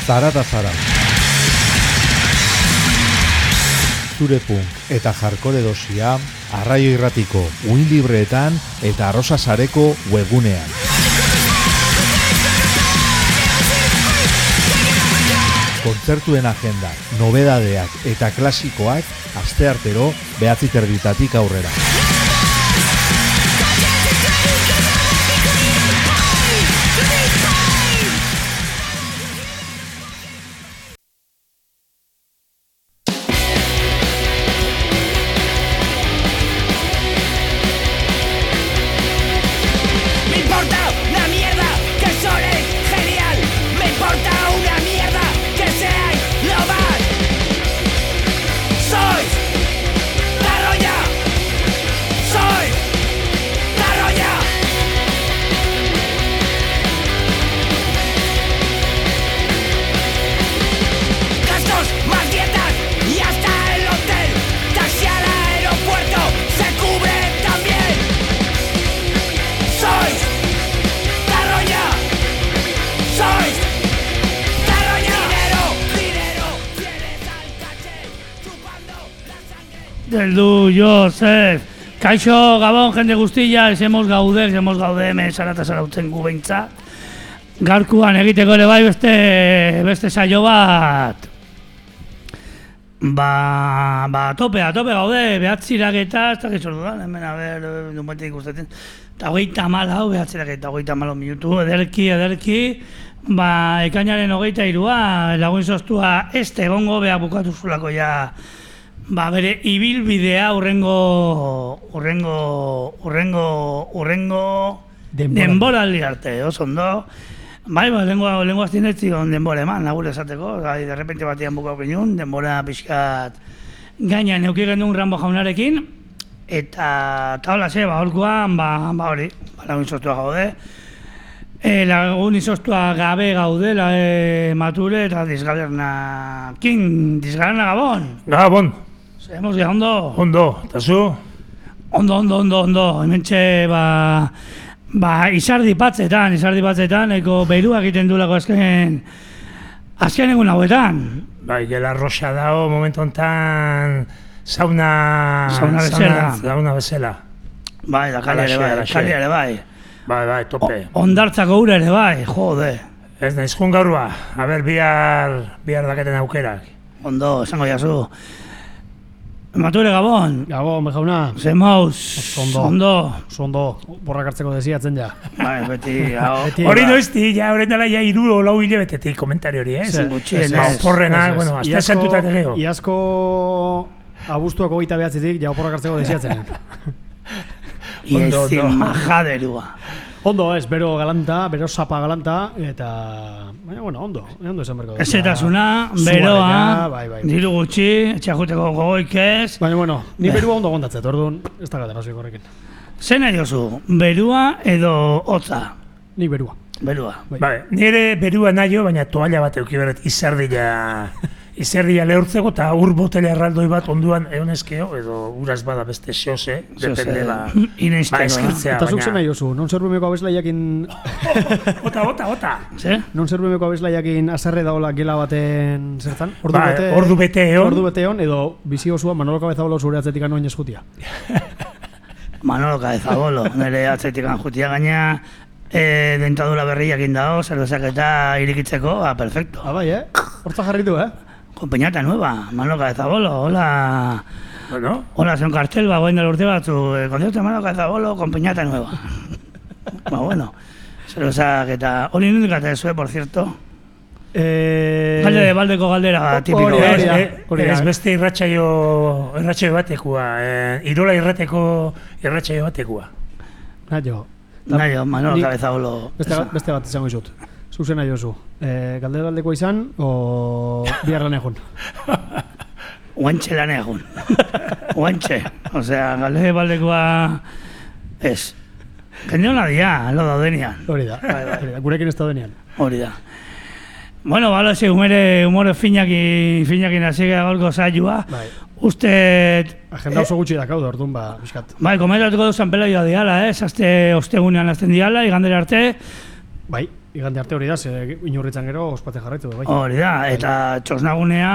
Zarata zara. Zure punk eta hardcore dosia Arraio Irratiko uin libreetan eta Arrosa Sareko webgunean. Kontzertuen agenda, nobedadeak eta klasikoak asteartero 9:30 aurrera. Deldu, Josef, kaixo, gabon, jende guztia, hemos gaude, hemen Zarata zarautzen gu behintzat. Gaurkoan egiteko ere bai beste saio bat. Tope gaude, 9:00 eta gizordu da, hemen dumetik ikustetzen. Eta 34 minutu, ederki. Ekainaren 23 lagun sostua este egongo, behar bukatu zulako ja. Bere ibilbidea urrengo denboraldi arte, oso ondo. Lengo aztinetzi denbora eman, lagur esateko, de repente batian bukau genuen, denbora pixkat gainan euki gendun Rambo jaunarekin, eta hola ze, holkuan, hori, lagun izostua gaude. Lagun izostua gabe gaude, mature eta Disgalerna Gabon. Gabon. Hemos ya ondo. Ondo, eta zu? Ondo. Hementxe, izardi batzetan, eko berua egiten duelako azken egun hauetan. Gela roxa dago, momentu honetan, sauna bezala. Da kali ere bai. Bai, tope. Ondartzako ura ere bai, jode. Ez naiz jun gaurua, bihar daketen aukerak. Ondo, esango jazu. Mature Gabon. Gabon, bejauna. Zemauz. Ondo. Borrak hartzeko desiatzen ja. Beti. Hori noizti, horren dela 3 o 4 hilabetetik komentari hori, Oporrena, azte santutak egeo. Iazko abuztuak 29tik, oporrak hartzeko desiatzen. Iezin majaderua. Ondo ez, bero galanta, bero sapa galanta, eta... ondo esan berko. Ezetasuna, beroa, diru gutxi, etxakuteko gogoik ez. Ni berua ondo gondatzet, orduan, ez da gatera zoik horrekin. Zer nahi oso, berua edo hotza? Ni berua. Nire berua nahio, baina toalla bat eukiberret izerdia lehurtzeko eta ur botela erraldoi bat onduan egonezkeo, edo uraz bada beste xose, depende eskiltzea. Eta zuk zen nahi oso, non zerbumeko abeslaiakin... Ota. Non zerbumeko abeslaiakin azarre daola gela baten zertan? Ordu bete egon, edo bizi osua Manolo Cabezabolo zure atzetik anoen eskutia. Manolo Cabezabolo, nire atzetik anjutia gaina, dentadura berriakin dago, zerbezak eta irikitzeko, perfecto. Bai, hortza jarritu, Compañata nueva, Manolo Cabezabolo, hola. Hola, son cartel, guain del urte batzu, concierto de Manolo Cabezabolo, compañata nueva. Zerbezak eta hori nundik atezue, por cierto. Galde de baldeko galdera tipiko. Ez beste irratxaio batekua, Irola irrateko irratxaio batekua. Naio, Manolo Cabezabolo. Beste bat izango izut. Zuzen nahi oso. Galde baldeko izan, o bihar lan egun? Oantxe lan egun. Osea, galde baldekoa... Ez. Jende hona dia, lo daudenian. Hori da, gurekin ez daudenian. Hori da. Bueno, humore finakin azigea golko saioa. Uste... Agenda oso gutxi dakau da, orduan biskat. Komentatuko duzan pelaioa diala, Ostegunean azten diala, igandera arte. Igande arte hori da, ze inurritzen gero ospatzen jarraitu du, bai. Hori da, eta txosnagunea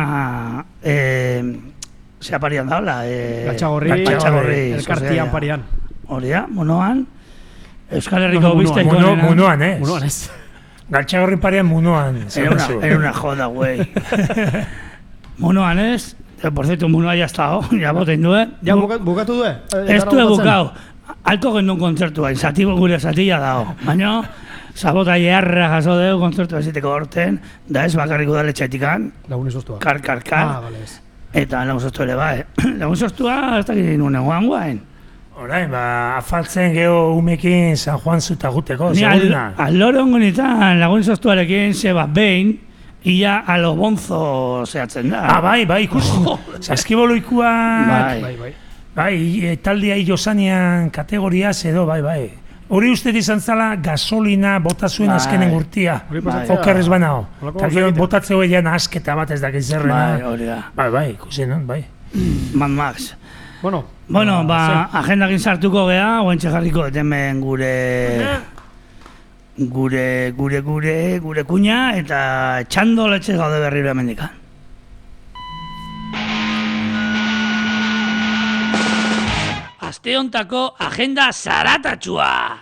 zeaparian daula. Gatxagorri, elkartian parian. Hori da, Munoan. Euskal Herriko bizta ikonean. Munoan, ez? Munoan, ez. Gatxagorri parian Munoan. Era una joda, güey. Munoan, ez? Por cierto, Munoa ya está, ya boten du, Ja, bukatu du, Ez du bukau. Alko gendun kontzertua, gure zatila dago. Baina, sabota jarra jaso dugu kontzertua eziteko horten, da ez bakarriko da letxaitikan. Lagun izostua. Kar. Vale, ez. Eta lagun zoztu ere bai. Lagun zoztua, ez dakit nuen guain. Orain, afaltzen geho umekin San Juan zuta guteko, Ni segurina. aloro ongonitan lagun zoztuarekin zeba behin, ia a lo bonzo zehatzen da. Bai, ikusi. Saskiboloikuak, Bai. taldia josanean kategoriaz edo, bai. Hori uste izan zala gasolina bota zuen azkenen urtia. Okerrez banao. Eta gero botatzeo egian asketa bat ez dakiz zerrena. Bai, hori da. Bai, ikusi, non, bai. Mad Max. Bueno, agendakin sartuko gea, guentxe jarriko hemen gure kuña eta txando letxe gaude berriro hemendikan. Aste hontako agenda zaratatxua!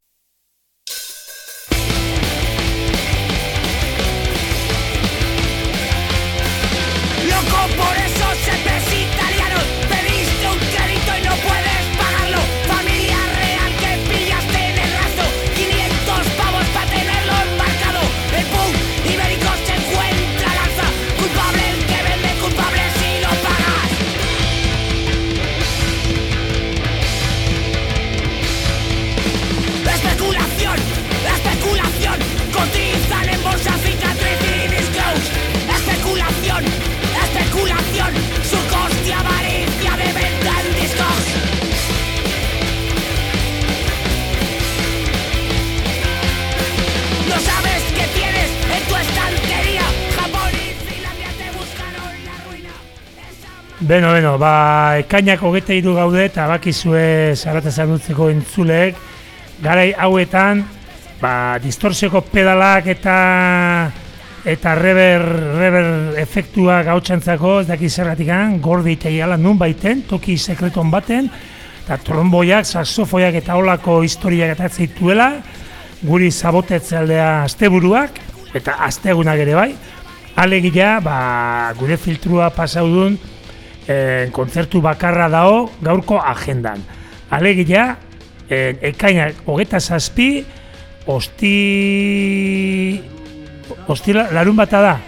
Loco, por eso sepes italiano. Pediste un crédito y no puedes pagarlo. Familia real que pillaste en el rastro. 500 pavos para tenerlo embarcado. El punk ibérico se encuentra al alza. Culpable el que vende, culpable si lo pagas. Especulación, cotizan en bolsa cicatriz y disclose. Especulación, su coste avaricia de venta en discos. No sabes qué tienes en tu estantería. Japón y Finlandia te buscaron la ruina. Beno, ekainak 23 gaude eta bakizue zarata zanutzeko entzuleek garai hauetan distorsioko pedalak eta rever efektuak hautsantzako ez dakiz zergatikan gordi iteiala nun baiten, toki sekreton baten eta tromboiak, saxofoiak eta holako historiak eta zituela guri sabotetzaldea asteburuak eta astegunak ere bai alegia gure filtrua pasaudun kontzertu bakarra dao gaurko agendan alegia ekainak 27 larun bata da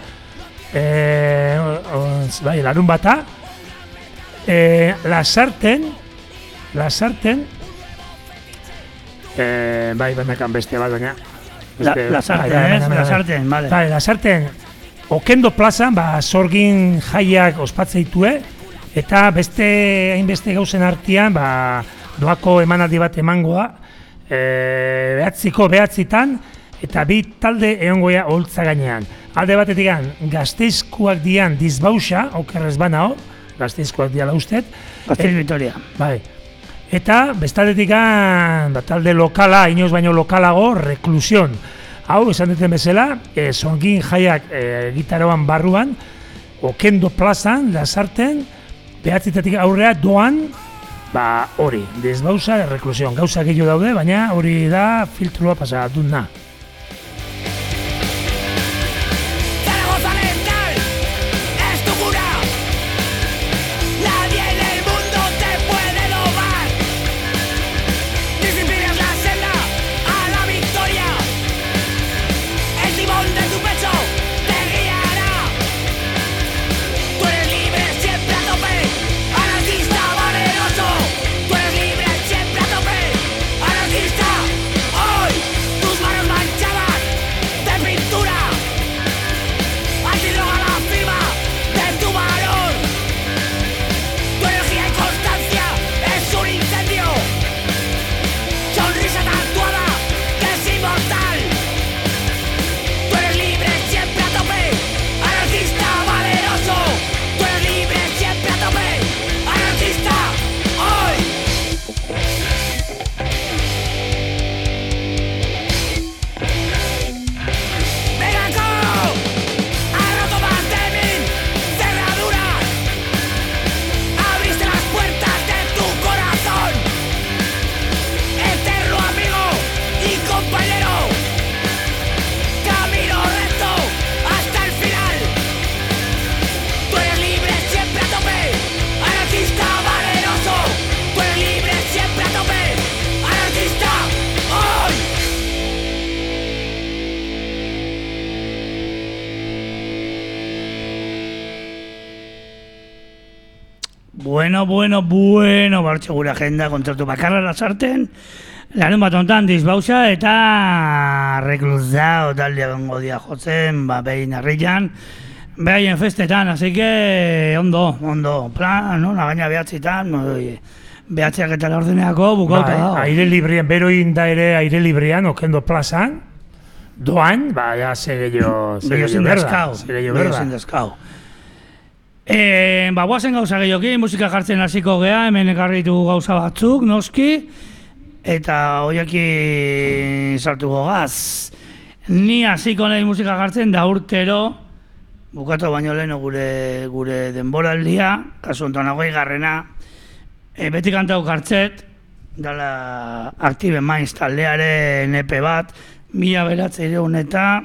larun bata Lasarten benekan beste bat baina Lasarten, vale. Lasarten Okendo plazan sorgin jaiak ospatzea eta beste hainbeste gauzen artean doako emanaldi bat emangoa behatzitan eta bi talde egongoia holtza gainean. Alde batetik Gasteizkoak dian Disbauxa, okerrez banao, Gasteizkoak diala ustet. Gasteiz Vitoria. Bai. Eta bestaldetik talde lokala, inoz baino lokalago, Reclusión. Hau, esan duten bezala, songin jaiak gitaroan barruan, Okendo plazan, Lasarten, behatzitatik aurrea doan, hori, Disbauxa, Reclusión. Gauza gehiago daude, baina hori da filtrua pasaduna. Tus manos bueno, bartxe gure agenda kontzertu bakarra lasarten, larun bat ontan disbausa eta rekluzao taldea gongo dia jotzen, behin harrian, behaien festetan, así que ondo, plan, no, gaina behatzitan, behatziak eta laurdeneako bukauta dago. Aire librean, beroin da ere aire librean, okendo plazan, doan, ja, gehiago zindazkau. Guazen gauza gehiokin, musika jartzen hasiko gea, hemen ekarritu gauza batzuk, noski, eta hoiakin sartuko gaz. Ni hasiko nahi musika jartzen da urtero, bukatu baino leheno gure denboraldia, kasu honetan 20. Beti kantau jartzet, dala Active Minds taldearen EP bat, 1900 eta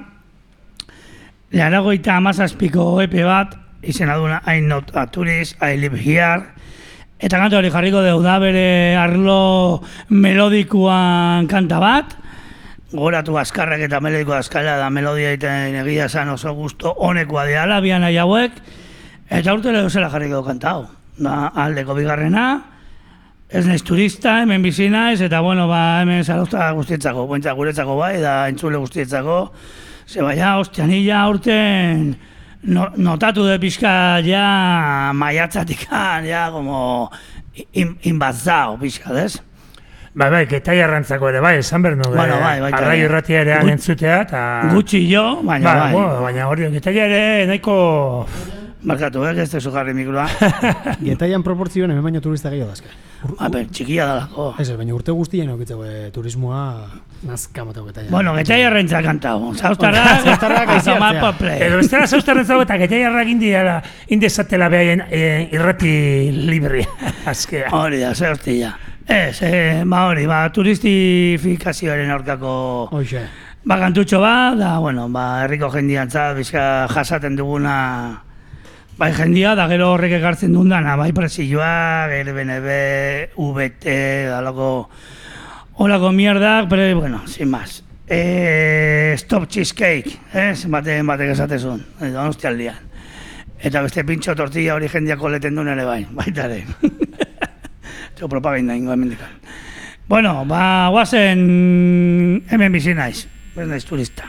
97ko EP bat, izena duna I'm not a tourist, I live here. Eta kantu hori jarriko deu da bere arlo melodikoan kanta bat, goratu azkarrak eta melodiko azkarra da melodia egiten egia esan oso gusto honekoa deala, bian nahi hauek, eta urtero zela jarriko kanta hau. Aldeko bigarrena, ez naiz turista, hemen bizi naiz, eta bueno, hemen zarauzta guztietzako, guretzako bai, da entzule guztietzako, ze baina, ostianilla urten notatu de pixka ja maiatzatikan, ja, como inbazao pixka, ez? Bai, getai arrantzako ere, bai, esan behar nuke, arrai irratia ere entzutea, eta... Gutxi jo, baina bai. Baina hori, getai ere nahiko... Markatu, ez tezu jarri mikroa. Getaian proportzioen hemen baino turista gehiago dazke. Txikia dalako. Ez, baina urte guztien aukitzeko turismoa nazka matau Getaian. Bueno, Getaian rentza kantau. Zaustarrak azamar pople. Edo ez dara zaustarren zago eta Getaiarrak indezatela behaien irrati libri. Azkea. Hori da, zaustila. Ez, hori, turistifikazioaren aurkako... Hoxe. Kantutxo da, bueno, herriko jendiantzat, bizka jasaten duguna... Bai jendia, da gero horrek ekartzen dundana, bai presioa, BNB, VT, holako mierdak, pero bueno, sin más. Stop cheesecake, batek esatezun, Donostialdean. Eta beste pintxo tortilla hori jendiak koleten duen ere bai, baitare. Zeu propaganda ingo hemendikan. Bueno, guazen hemen bizi naiz, ez naiz turista.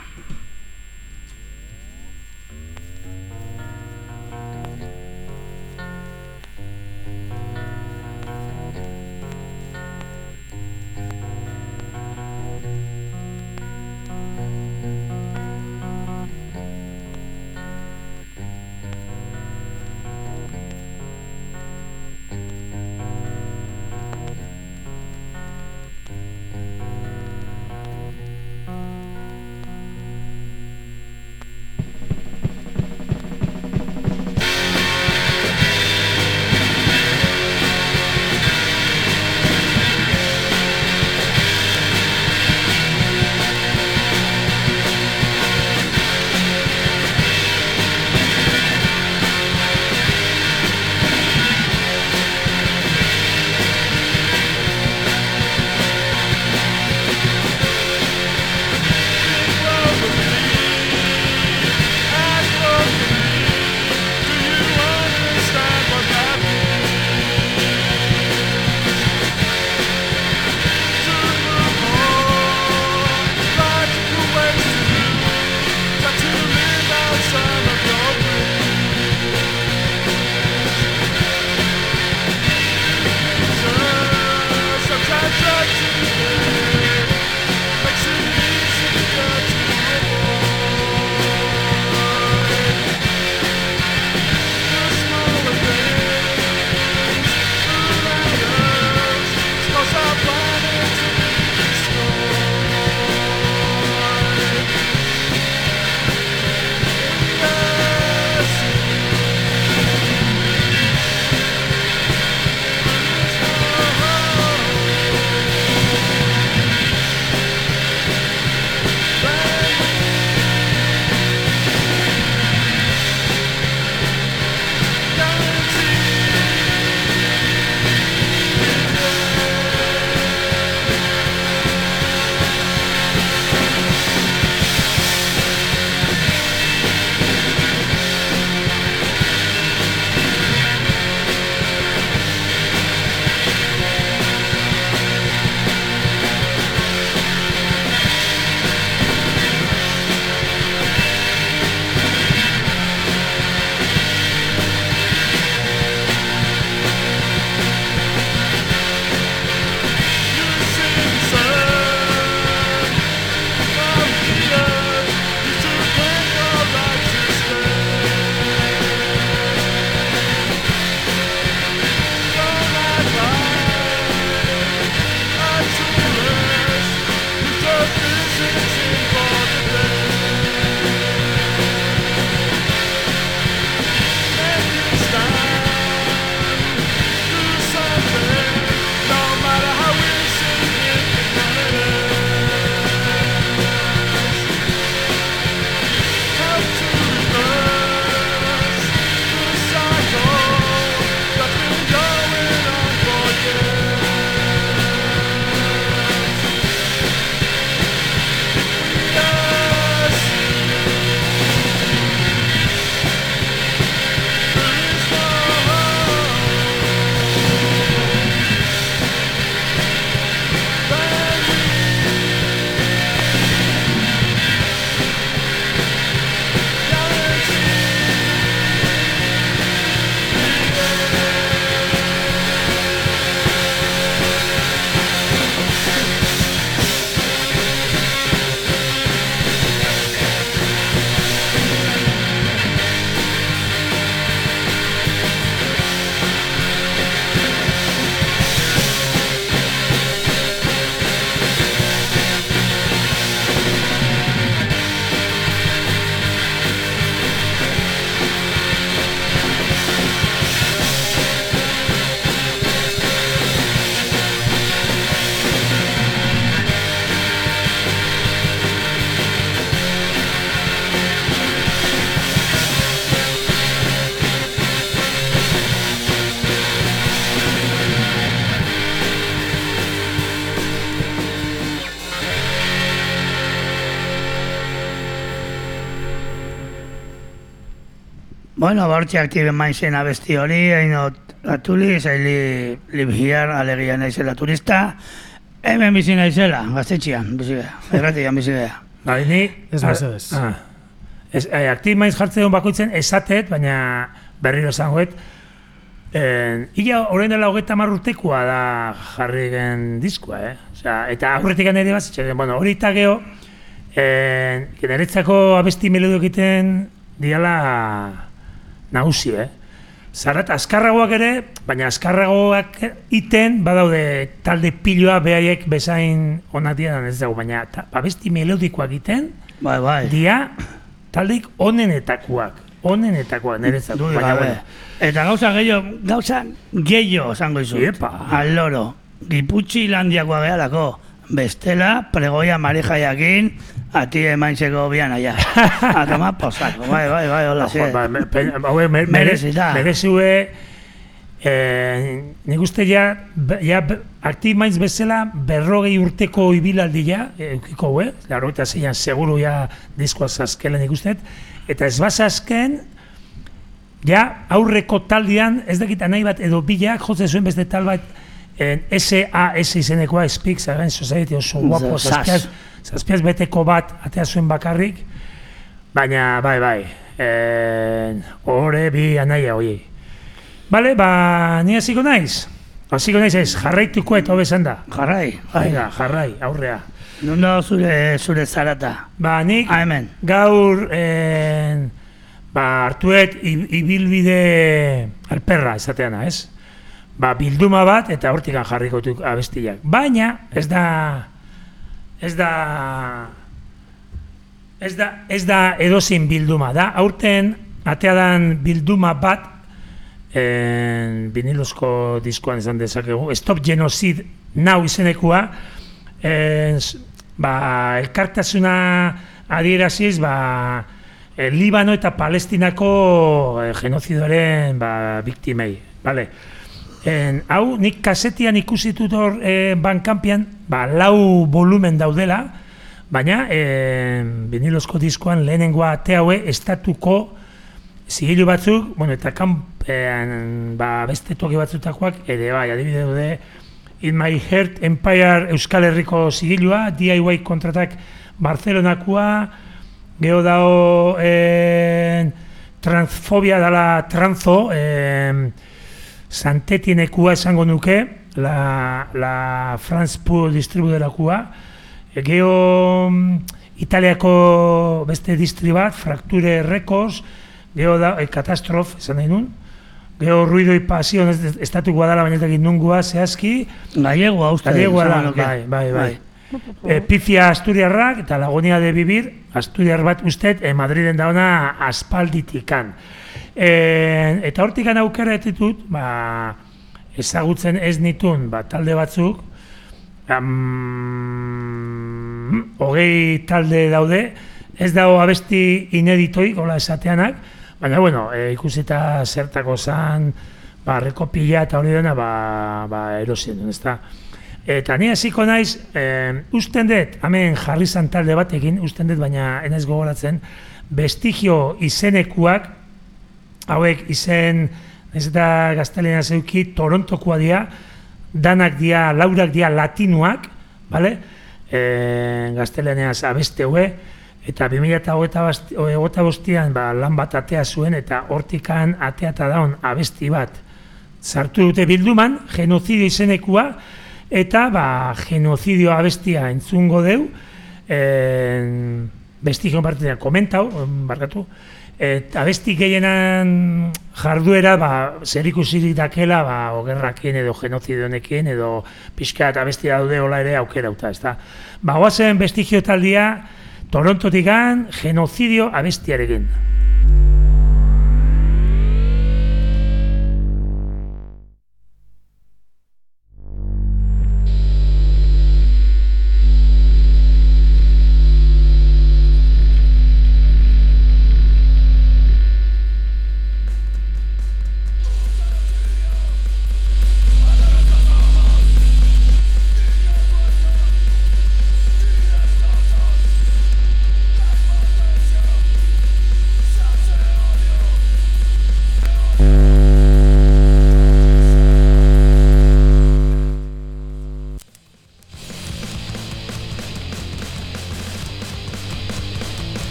Bueno, hortxe aktiben maizen abesti hori, hainot atuli, zaili libhiar alegia naizela turista, hemen bizi naizela, gaztetxean, bizi beha, erratian bizi beha. Bai, ni... Ez mesedez. Aktiv maiz jartzen duen bakoitzen esatet, baina berriro esangoet, ia orain dela 30 urtekoa da jarri gen diskoa, Osea, eta aurretik ere bat zitzen, bueno, hori eta geho, niretzako abesti melodio egiten diala nagusi, Zarat, azkarragoak ere, baina azkarragoak iten, badaude talde piloa behaiek bezain onak dian ez dago, baina abesti melodikoak iten, Bai. dia taldeik onenetakoak, niretzako, baina bueno. Eta gauza gehiago esango izu. Iepa. Aloro, Giputxi Landiakoa behalako, bestela, pregoia marejaiakin, ati emaintzeko bian aia. A tomar posako, bai, hola, ze. Merezita. Merezue, nik uste ja aktiv maiz bezala 40 urteko ibilaldia, eukiko, laro eta zeian seguru ja diskoa zazkela nik usteet, eta ez bazazken, ja aurreko taldean, ez dakita nahi bat edo bilak, jotze zuen beste tal bat, SAS izenekoa, Speaks Against Society oso guapo, zazpiaz beteko bat atea zuen bakarrik, baina bai, horre bi anaia hoi. Bale, ni hasiko naiz? Hasiko naiz ez, jarraituko eta hobe da. Jarrai, aurrea. Non da zure zarata? Nik hemen. Gaur hartuet ibilbide alperra esateana, ez? Bilduma bat eta hortikan jarriko dut abestiak. Baina ez da edozein bilduma da. Aurten ateadan bilduma bat vinilozko diskoan izan dezakegu. Stop Genocide Now izenekua. Elkartasuna adieraziz Libano eta Palestinako genozidoaren biktimei. Hau nik kasetian ikusitut hor Bandcampian 4 volumen daudela, baina vinilozko diskoan lehenengoa ate haue estatuko zigilu batzuk, eta beste toki batzutakoak ere adibide daude In My Heart Empire Euskal Herriko zigilua, DIY kontratak Barcelonakoa, geho dao transfobia dela tranzo, Santetinekua esango nuke, la France Pool distribuderakua, geho Italiako beste distri bat, Fracture Records, geho da Katastrof, esan nahi nun, geho Ruido y Pasión, estatukoa dala bainatak nungua zehazki. Gallegoa uste. Bai. Pifia Asturiarrak eta Lagonia de Vivir, Asturiar bat ustet, Madriden dauna aspalditikan. Eta hortikan aukera etitut, ezagutzen ez nitun talde batzuk, 20 talde daude, ez dago abesti ineditoik, hola esateanak, baina, ikusita zertako zan, rekopila eta hori dena, erosien, ezta. Eta ni hasiko naiz, usten dut, hemen jarri zan talde batekin, usten dut, baina enez gogoratzen, Vestigio izenekuak, hauek izen, ez eta gaztelena zeuki, Torontokoa dira, danak dira, laurak dira latinuak, gazteleneaz abeste hue, eta 2025an lan bat atea zuen, eta hortikan atea eta daun abesti bat sartu dute bilduman, genozidio izenekua, eta genozidio abestia entzungo deu, Vestigio partidean komentau, barkatu, eta abesti gehienan jarduera zer ikusirik dakela ogerrakin edo genozidionekin edo pixka eta abesti daude hola ere aukera uta, ezta. Goazen Vestigio taldia Torontotikan genozidio abestiarekin.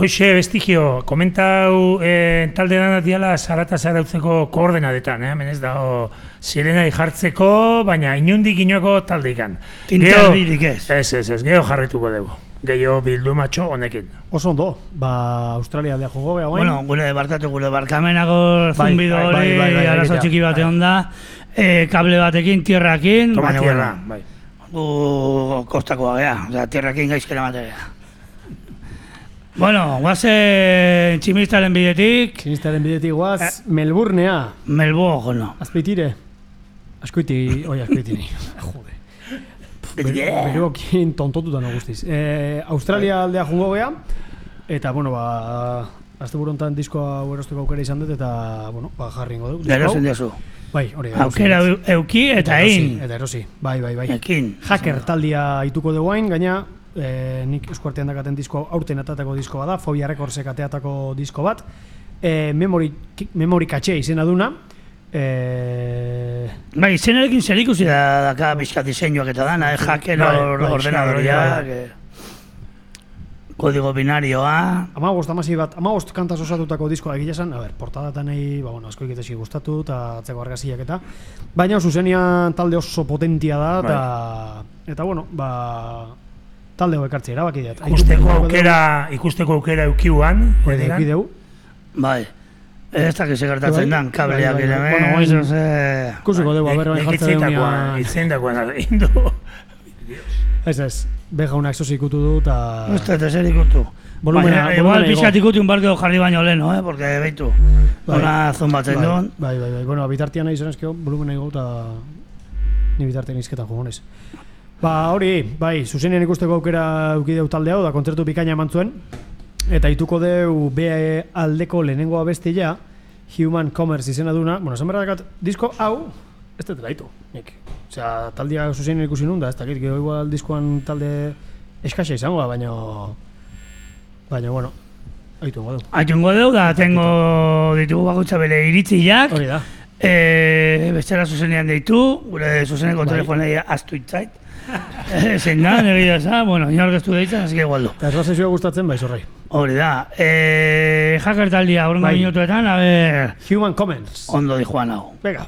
Hoxe, bestigio, komentau talde danat diala zarata zarautzeko koordenadetan, hemen ez dago sirenai jartzeko, baina inundik inoako taldeikan. Tinterdirik ez. Ez, geho jarrituko dugu. Geho bildu matxo honekin. Oso ondo, Australia aldea jongo geha guain. Bueno, gure barkamenako zumbido hori arazo txiki bate onda, kable batekin, tierrakin, Toma baina tierra, bueno, bai. gu kostakoa geha, osea, tierrakin gaizkera mate geha. Bueno, guazen tximistaren bidetik. Tximistaren bidetik guaz, Melbournea. Melbourne. Azpeitire. Azkoitini. Jode. Berokin tontotuta no guztiz. Australia aldea jungo gea. Eta, bueno, azte burontan diskoa erosteko aukera izan dut, eta, bueno, jarri ingo dugu. Erosin dezu. Bai, hori. Aukera euki eta egin. Eta erosi, bai. Ekin. Hacker taldia ituko dugu hain, gaina, nik eskuartean dakaten disko aurten atatako disko bat da, Fobia Recordsek ateatako disko bat, memory cache izena duna, bai, izenarekin zer ikusi daka bizkat diseinuak eta dana, hacker ordenadoriak, kodigo binarioa. 15 kantaz osatutako diskoa egia esan, portadatan nahi, asko iketesi gustatu, eta atzeko argaziak eta, baina zuzenian talde oso potentia da, eta bueno, talde hau ekartzea erabaki dut. Ikusteko aukera eukiuan. Euki deu. Bai. Ez da que se gertatzen dan, kableak ere. Kusiko dugu, jartzen deunia. Itzendakoan indu. Ez. Bejaunak zoz ikutu du, eta... Ez zer ikutu. Igual pixat ikutu un barkeo jarri baino leheno, porque behitu. Hora zombatzen duen. Bai. Bueno, bitartian nahi zenezkeo, volumena igo, eta... Ni bitartian izketan jugonez. Hori, zuzenean ikusteko aukera eukideu talde hau, da kontzertu bikaina eman zuen, eta ituko deu B aldeko lehenengo abestia, Human Commerce izena duna, esan berra dakat, disko hau, ez dut daitu, nik. Osea, taldia zuzenean ikusi nun da, ez dakit, gero igual diskoan talde eskaxa izango da, baina, bueno, aitungo deu. Aitungo deu, da, tengo ditugu bakutsa bere iritziak. Hori da. Bestera zuzenean deitu, gure zuzeneko telefonei astu itzait. Zein da, negia eza, bueno, inorgestu deitzen, así que igualdo. Eta ez zizua gustatzen, zorrai. Hori da. Hacker taldia, horrengo minutuetan, a ver... Human Commerce. Ondo di Juan hau. Venga.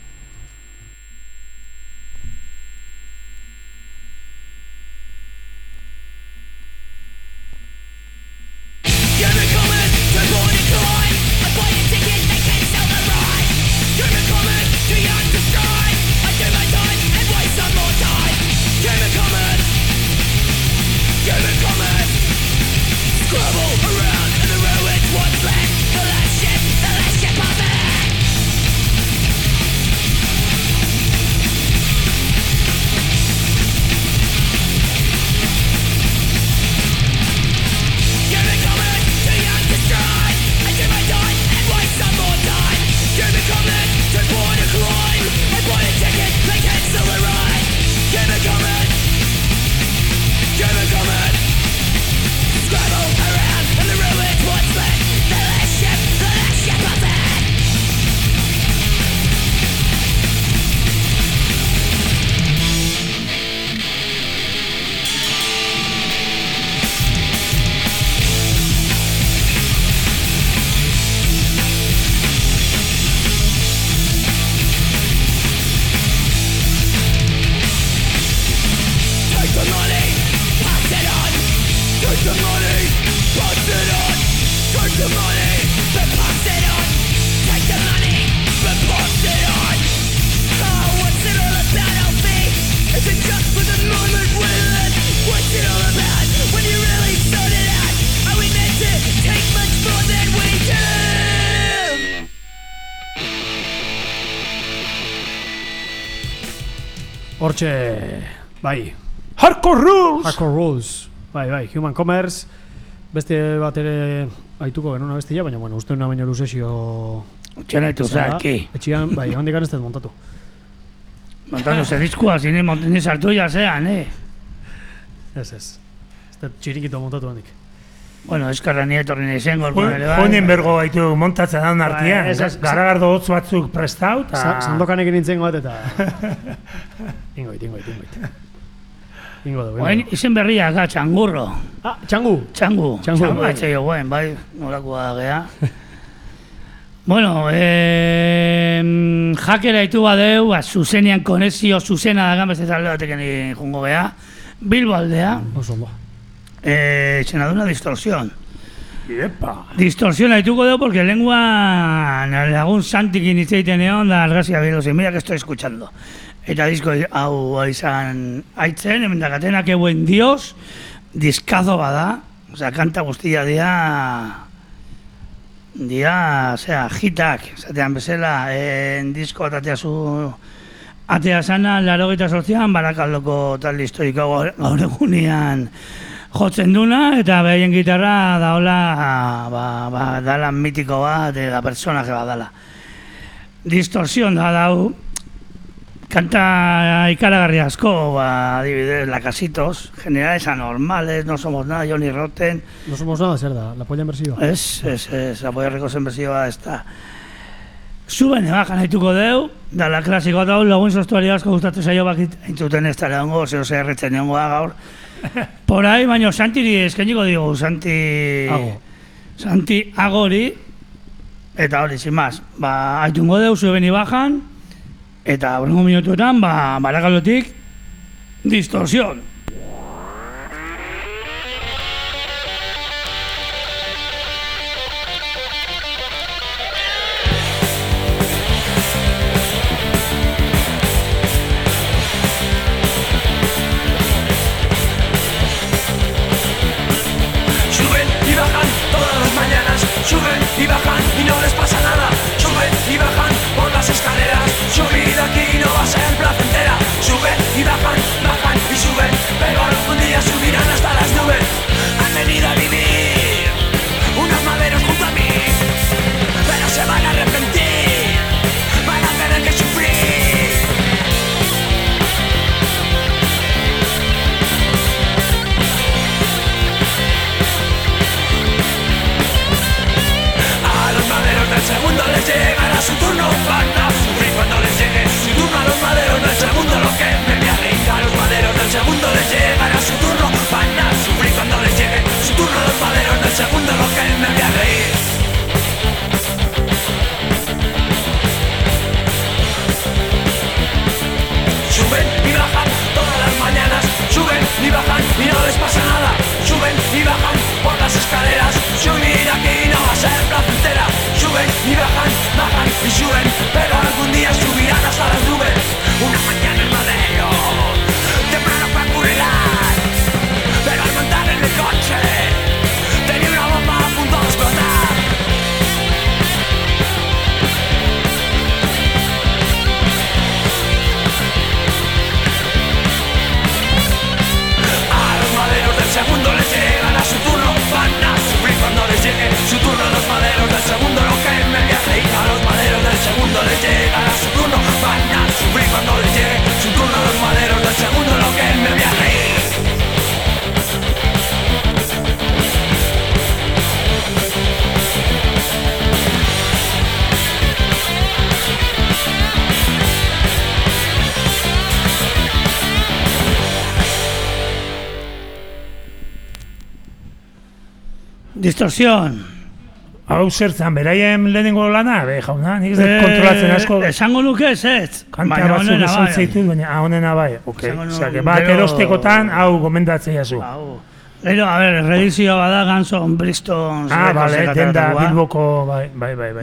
Hortxe, bai. Hardcore Rules! Hardcore Rules. Bai, Human Commerce. Beste bat ere aituko genuen abestia, baina, bueno, uste una baino luzesio... Txanaitu zaki. Etxian, bai, handik ez dut montatu. Montatu zer diskua, zine monteni sartu jasean, Ez. Ez dut txirikito montatu handik. Bueno, eskarra ni etorri nahi zen gorkoan ere bai. Honen bergo gaitu montatzen daun artian. Garagardo hotz batzuk prestau. Sandokan egin nintzen goat eta... Ingoit. Ingo dugu. Izen berriak, txangurro. Txangu. Txangu, etxe joen, bai, nolakoa gea. Bueno, jakera ditu badeu, zuzenean konexio zuzena dagan beste talde bateken jungo gea. Bilbo aldea. Oso ondo. Senaduna distorsión. Epa. Distorsión dituko deu porque lengua lagun Santikin hitz egiten egon da argazia bilozen, mira que estoy escuchando. Eta disko hau izan aitzen, hemen dakatena, que buen dios, diskazo bada, osea, kanta guztia dia, osea, hitak, zatean bezala, disko bat atea sana, 88an, Barakaldoko talde historiko gaur egunean jotzen duna, eta behaien gitarra daola, dala mitiko bat, eta personaje bat dala. Distorsión da dau, kanta ikaragarri asko, adibidez, Lacasitos, generales anormales, no somos nada, Johnny Rotten. No somos nada, zer da, la polla en versioa. Es, la polla recosa en versioa esta. Suben ebajan haituko deu, da la klasiko eta lagun sostuari asko gustatu zaio bakit entzuten ez tala hongo, zeo zer erretzen hongo da gaur. Por ahí, baino, Santiri eskainiko digu, Santi Agori, eta hori, sin más, haitungo deu, suben ibajan, eta horrengo minutuetan, Barakalotik, distorsión. Suben y bajan y no les pasa nada. Suben y bajan por las escaleras. Subir aquí no va a ser placentera. Suben y bajan, bajan y suben, pero algún día subirán hasta las nubes. Han venido a vivir unos maderos junto a mí, pero se van a arrepentir, van a tener que sufrir. El segundo les llegará su turno, van a sufrir cuando les llegue su turno a los maderos del segundo, lo que me voy a reír. A los maderos del segundo les llegará su turno, van a sufrir cuando les llegue su turno a los maderos del segundo, lo que me voy a reír. Suben y bajan todas las mañanas, suben y bajan y no les pasa nada. Suben y bajan por las escaleras, subir aquí no va a ser placentera. Suben y bajan, bajan y suben, pero algún día subirán hasta las nubes. Una mañana en Madero, temprano fue a Currilar, pero al montar en el coche tenía una bomba a punto de explotar. A los maderos del segundo les llegará su turno, van a sufrir cuando les llegue su turno. A los maderos del segundo lo que me voy a reír. A los maderos del segundo les llegará su turno, van a sufrir cuando les llegue su turno. A los maderos del segundo lo que me voy a reír. Distorsión. Hau zertzen, beraien lehenengo lana, jauna, nik ez dut kontrolatzen asko. Esango nuke ez. Kanta batzuk esan zeitut, baina honena bai. Osea, bat erostekotan, hau gomendatzea jazu. Gero, a ver, redizio bada Ganson, Brixton... Bale, denda Bilboko, bai.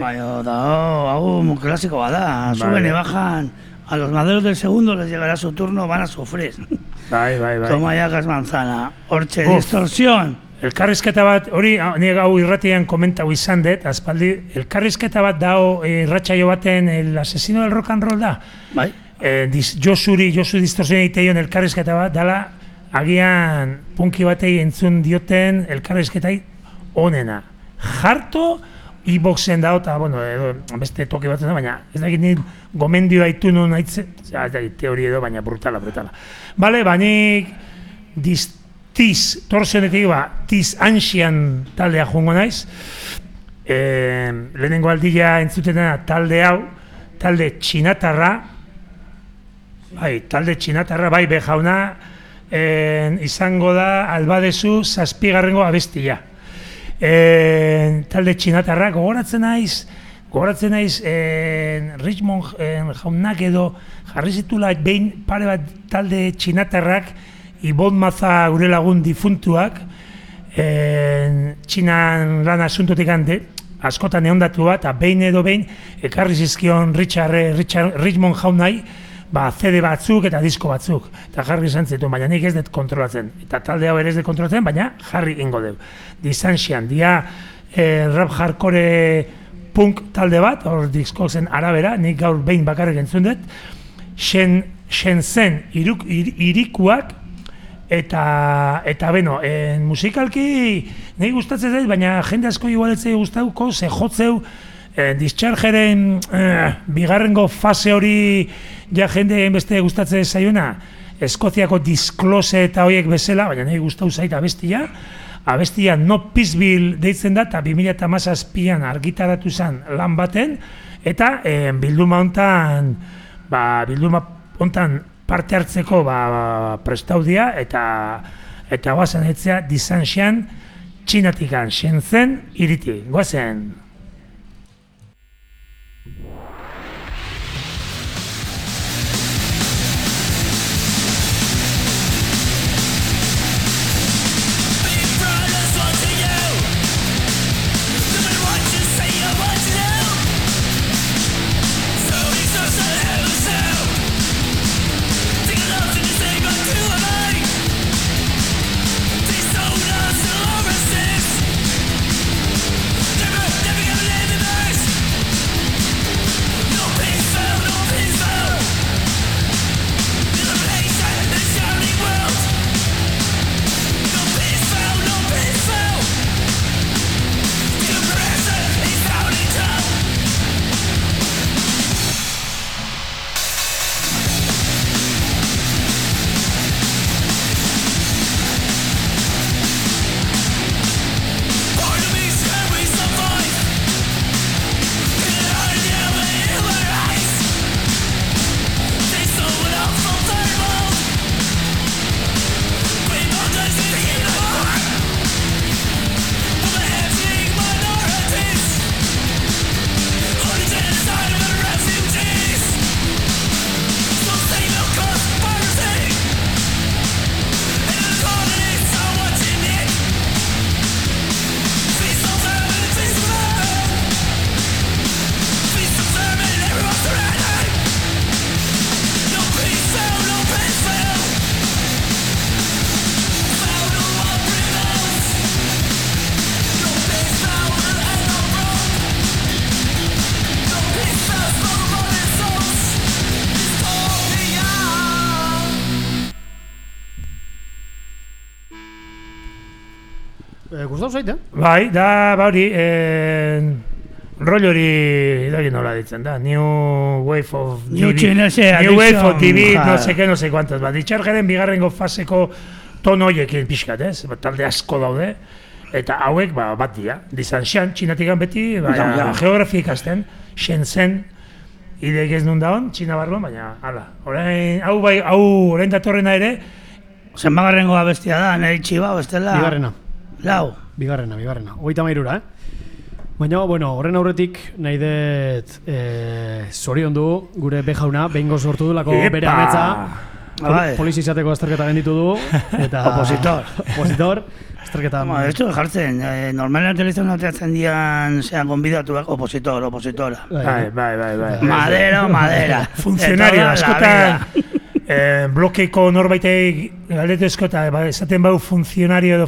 Hau klasiko bada, suben y bajan. A los maderos del segundo les llegará su turno, van a sufrir. Bai. Toma llagas manzana. Hortxe, distorsión. Elkarrizketa bat, hori nire hau irratian komentau izan dut, aspaldi, elkarrizketa bat dao irratsaio baten el asesino del rock and roll da. Bai. Josu Distorsión egiteion elkarrizketa bat, dala agian punki batei entzun dioten elkarrizketai onena. Jarto, e-boxen da, eta, bueno, beste toki batzen da, baina ez dakit nire gomendioa itu nun haitze, teori edo, baina brutala. Bale, baina Torsionetik Tiz Anxian taldea joango naiz. Lehenengo aldia entzutena talde hau, talde txinatarra, bai, bejauna, izango da albadezu 7. abestia. Talde txinatarrak gogoratzen naiz Richmond jaunak edo jarri zitula behin pare bat talde txinatarrak Ibon Maza gure lagun difuntuak Txinan lan asuntotik hande askotan ehondatu bat, eta behin edo behin ekarri zizkion Richmond jaunai CD batzuk eta disko batzuk, eta jarri izan zituen, baina nik ez dut kontrolatzen, eta talde hau ere ez dut kontrolatzen, baina jarri ingo dut. Disanxian, dia rap hardcore punk talde bat, hor diskozen arabera, nik gaur behin bakarrik entzun dut, Shenzhen irikuak, eta beno, musikalki nahi gustatzen zait, baina jende asko igualetzei gustauko, ze jotzeu Dischargeren bigarrengo fase hori ja jende beste gustatzen zaiona, Eskoziako Disclose eta horiek bezala, baina nahi gustau zait abestia No Peaceville deitzen da, eta 2017an argitaratu zen lan baten, eta bilduma hontan parte hartzeko prestaudia, eta guazen etzea Disanxian Txinatikan, Shenzhen iriti, guazen. Gustau zait, Bai, da, hori, rol hori idagin nola ditzen da, New Wave of TV, no sé cuantos, Dischargeren bigarrengo faseko tono horiekin pixkat, talde asko daude, eta hauek bat dira, Disanxian, Txinatikan beti, geografia ikasten, Shenzhen, ideik ez nun daun, Txina barruan, baina, hala, orain datorrena ere, zenbagarrengo abestia da, nire txiba, bestela? Bigarrena. Lau. Bigarrena. 33, Baina, bueno, horren aurretik nahi dut zoriondu gure bejauna, behingo sortu dulako bere ametsa, polizi izateko azterketa genditu du, eta... Opositor, azterketa... Ez du jartzen, normalen telebizioan ateatzen dian, zean gonbidatuak, opositora. Bai. Madera. Funtzionario, askotan... blokeiko norbaitei galdetuzko eta esaten bau funtzionaria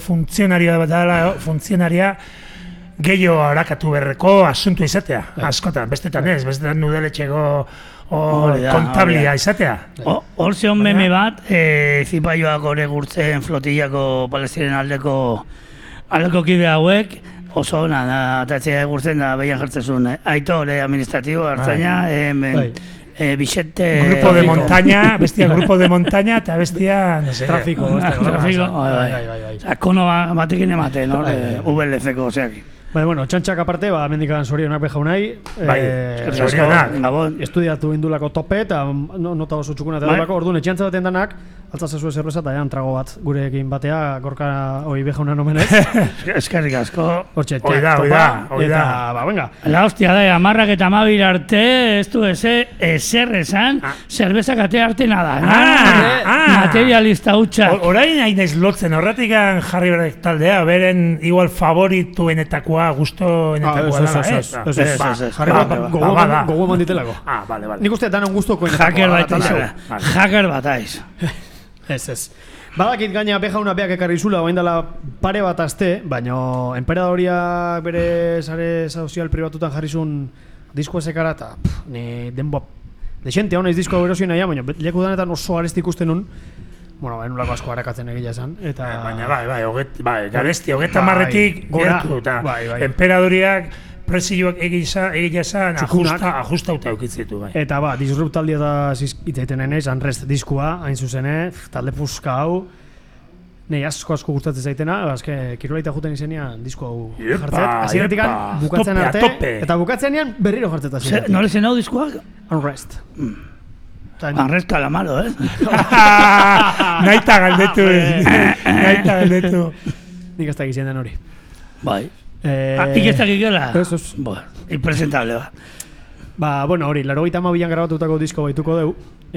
gehiago harakatu berreko asuntu izatea, askotan, bestetan nudeletxeko kontablia izatea. Hor zion meme bat, zipaioak hori gurtzen flotillako palestinen aldeko kide hauek, oso ona, eta etzea gurtzen da behian jartzen zuen, Aitor, administratibo, hartzaina, Bixete... Grupo de montaña, bestia grupo de montaña eta bestia, no sé... Trafiko. Kono batekin emate, no? VLC-ko, oseak. Bueno, txantxak aparte, mendikan zorionak bejaunai. Zorionak. Estudiatu indulako tope eta nota oso txukuna eta dolako. Orduan, etxantza baten danak, altzazazu zerbeza eta ean trago bat gurekin batea, gorka hoi bejauna nomenez. Eskerrik asko. Hortxe, Hoi da. Eta, ba, venga. La hostia da, amarrak eta mabil arte, ez du ezer esan, zerbeza kate arte nada. Materialista hutsa. Orain hain ez lotzen, horretik jarri berek taldea, beren igual favorituenetakoa, gustoenetakoa dela, ez? Gogo eman ditelako. Vale. Nik uste danon guztokoenetakoa. Hacker bat aiz. Ez. Badakit gaina bejauna beak ekarri zula, oain dela pare bat aste, baina enperadoriak bere sare sozial pribatutan jarrizun disko ezekara, eta ni denboa desente hona ez diskoa berosien nahi, baina leku danetan oso garesti ikusten nun, bueno, enulako asko harakatzen egila esan, eta... Baina, garesti, 30 gertu, eta enperadoriak presioak egila esan ajustauta eukitzitu, bai. Eta Disrupt taldia da itzaiten enez, Unrest diskua, hain zuzene, talde puska hau, nahi asko gustatzen zaitena, azke kirolaita juten izenean disko hau jartzet, aziretikan bukatzen arte, eta bukatzenean berriro jartzet. Nole zen hau diskoak? Unrest. Unrest calamaro, Naita galdetu. Nik ez da egizien den hori. Bai. Ikestak ikela? Ez. Impresentable, bueno, hori, 82an grabatutako disko baituko deu.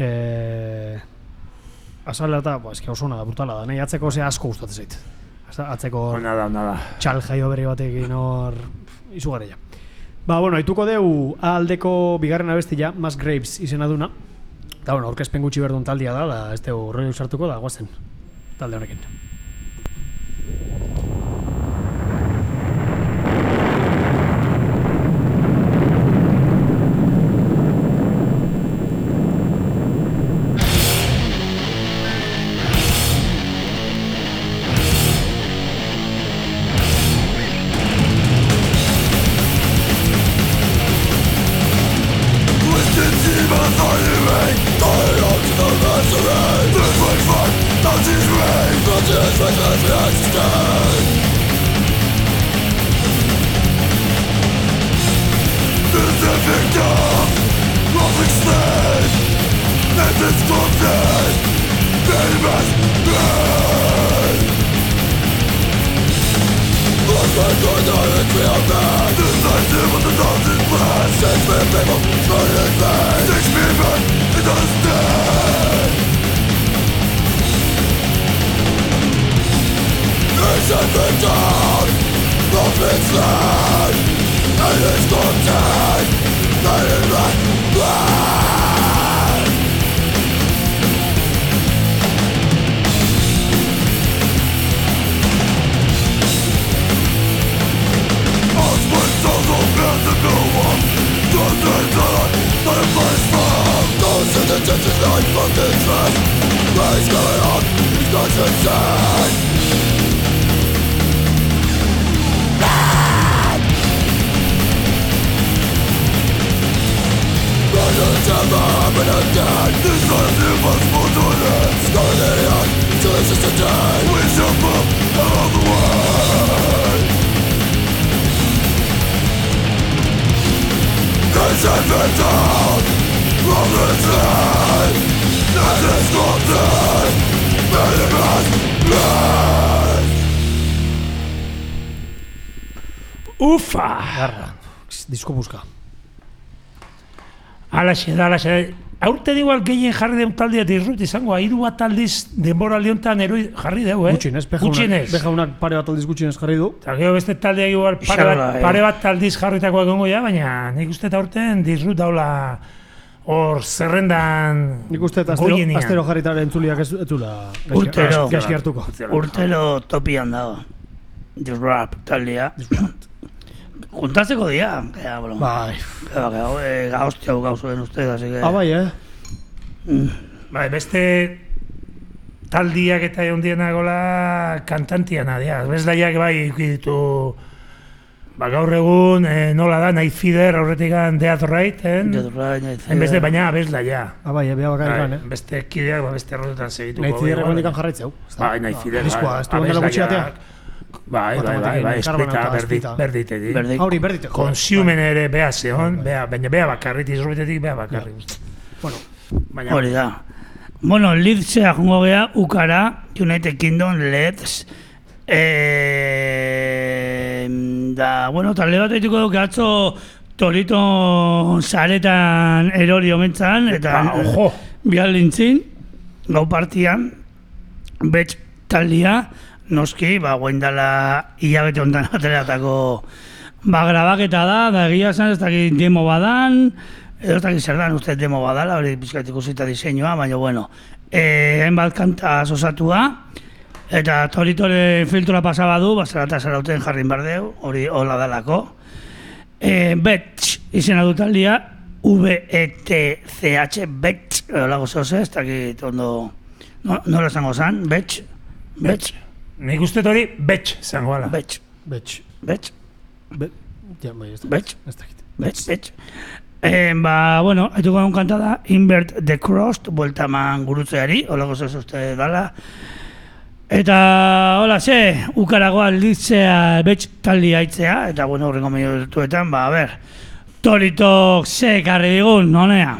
Azalea eta, eski oso da, brutala da. Nahi atzeko ze asko gustatzen zait. Atzeko txal jaio berri batekin hor izugarria. Bueno, haituko deu aldeko bigarren abestia, Mass Graves izena duna. Eta, aurkezpen gutxi berdun taldia da, ez dugu rollo sartuko da, guazen talde honekin. Ufa! Garra, disko buska. Alaxe da. Aurten igual gehien jarri den taldea Disrupt izango, 3 bat aldiz denbora liontan eroi jarri dugu, Gutxinez, bejaunak pare bat aldiz gutxinez jarri du. Eta gero beste taldea igual pare bat aldiz jarritakoa gongo ja, baina nik uste eta aurten Disrupt daula hor zerrendan nik uste eta astero jarritaren entzuliak ez zula gaizki hartuko. Urtelo topian dago. Disrupt taldea. Juntatzeko dia, bai. Hostia, gauzuen ustez, así que... Bai, beste taldiak eta eundienak gola kantantiana dira. Bezlaiak bai ikuditu gaur egun nola da, Night Feeder aurretikan Death Right, beste baina bezlaia. Bai, bea bakarrikan, Beste kideak, beste errotetan segituko. Night Feeder egondikan jarraitzeu. Bai, Night Feeder. Diskoa, ez du ondela gutxiatea. Bai, esplita, berdite. Hauri, berdite. Consumen ere beha zehon, baina beha bakarrit, Disruptetik beha bakarrit. Hori da. Bueno, Leedsea jongo gea, ukara, United Kingdom, Leeds. Bueno, talde bat egituko duke atzo Torito saretan erori omentzan, eta ojo! bialdintzin, gau partian, betx taldia, noski, guaindala hilabete ondan ateratako grabaketa da egia esan ez dakit demo badan, edo ez dakit zer dan uste demo badala, hori pizkat ikusita diseinua, baina bueno, hainbat kanta osatua, eta Toritore filtrora pasaba du, bazarata zarauten jarrin bardeu, hori hola dalako. Betx izena du taldia, VETCH, Betx, lago zoze, ez dakit ondo, nola esango zan, Betx, Betx. Nik uste hori betx zango ala. Betx. Betx. Betx. Ja, bai, ez da. Betx. Ez dakit. Betx. Bueno, haituko egun kanta da, Invert the Cross, buelta eman gurutzeari, holako zez uste dala. Eta, hola, ukaragoa Leedsea Betx taldi haitzea, eta, bueno, horrengo minutuetan, a ber, Toritok karri digun, honea.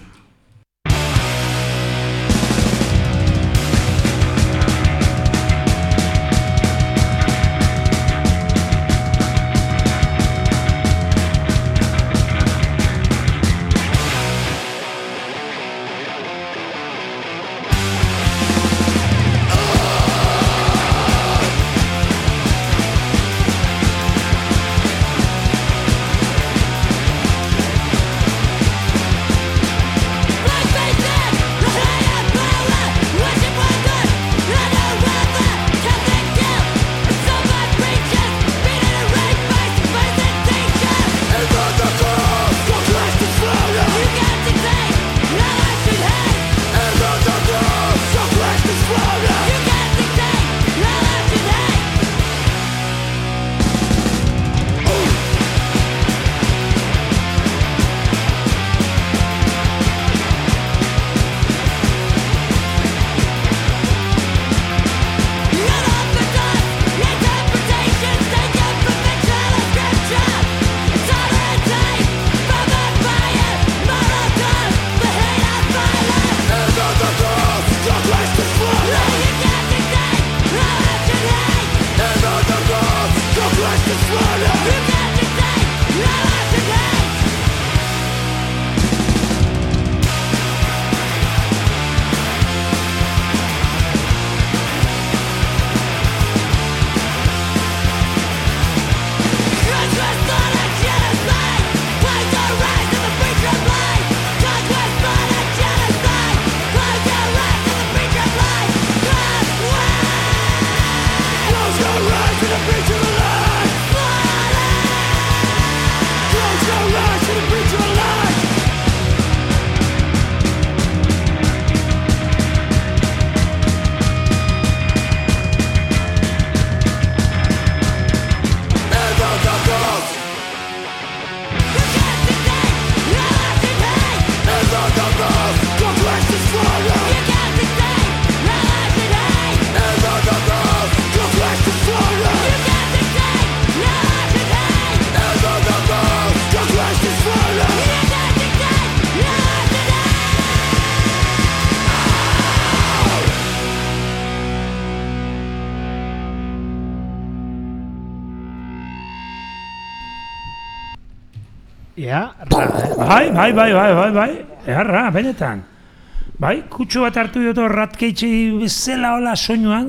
Bai, eharra, benetan. Bai, kutsu bat hartu dut ratkeitxe bezala hola soinuan,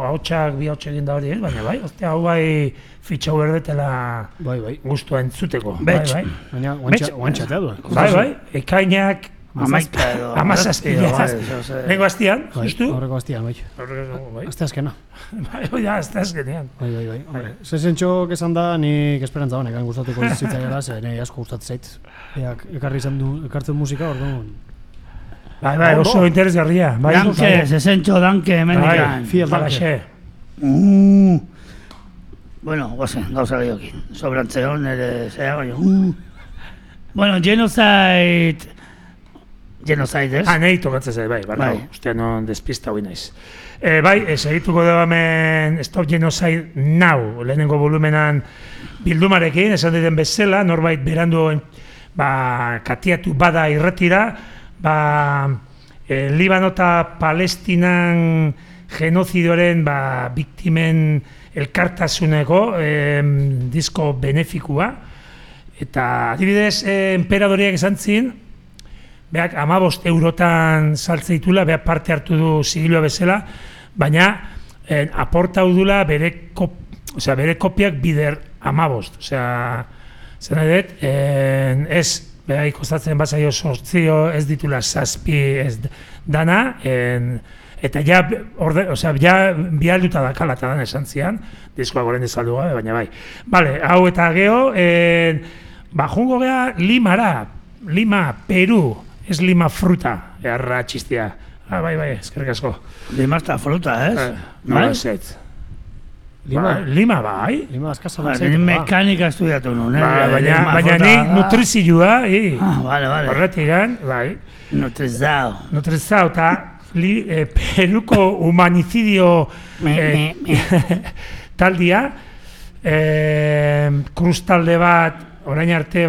bi hotxak egin da hori, baina bai, hau bai fitxau berdetela guztua entzuteko. Betx. Baina guantxatea du. Bai, ekainak Amaika edo. Amazazpila. Nengo aztian, justu? Horreko aztian, bai. Azte azkena. Bai, azte azkenean. Bai. Zezentxok esan da, nik esperantza honek, gustatuko zitzaiela, ze nahi asko gustatzen zait. Ekartzen musika, orduan. Bai, oso interesgarria. Danke, zezentxo, danke, mendikan. Fiel danke. Bueno, guazen, gauza gehiokin. Sobrantzeon, ere, zea, baina. Bueno, Genocide, ez? Nahi tokatzen zait, bai, ustea non despista hoi naiz. Bai, segituko dugu hemen Stop Genocide Now, lehenengo volumenan bildumarekin, esan diten bezala, norbait berandu katiatu bada irretira, Libano eta Palestinan genozidoren biktimen elkartasuneko disko benefikua. Eta adibidez, enperadoriak esan zin, beak 15 eurotan saltze ditula, beak parte hartu du sigilua bezala, baina aportau dula bere kopiak bider 15. Zer nahi dut, ez, beha ikostatzen bazaio sortzio ez ditula 7 ez dana, eta ja bialduta dakala eta dan esan zian, diskoa goren ezaldu gabe, baina bai. Bale, hau eta geho, jungo geha Lima, Peru, ez Lima fruta, erra txistia. Bai, eskerrik asko. Lima eta fruta, ez? No, ez. Lima, bai. Lima askasa mekanika estudiatu nuen, baina ni nutrizioa, Vale. Horretigan, bai. Nutrizao, eta Peruko humanizidio taldia, krustalde bat, orain arte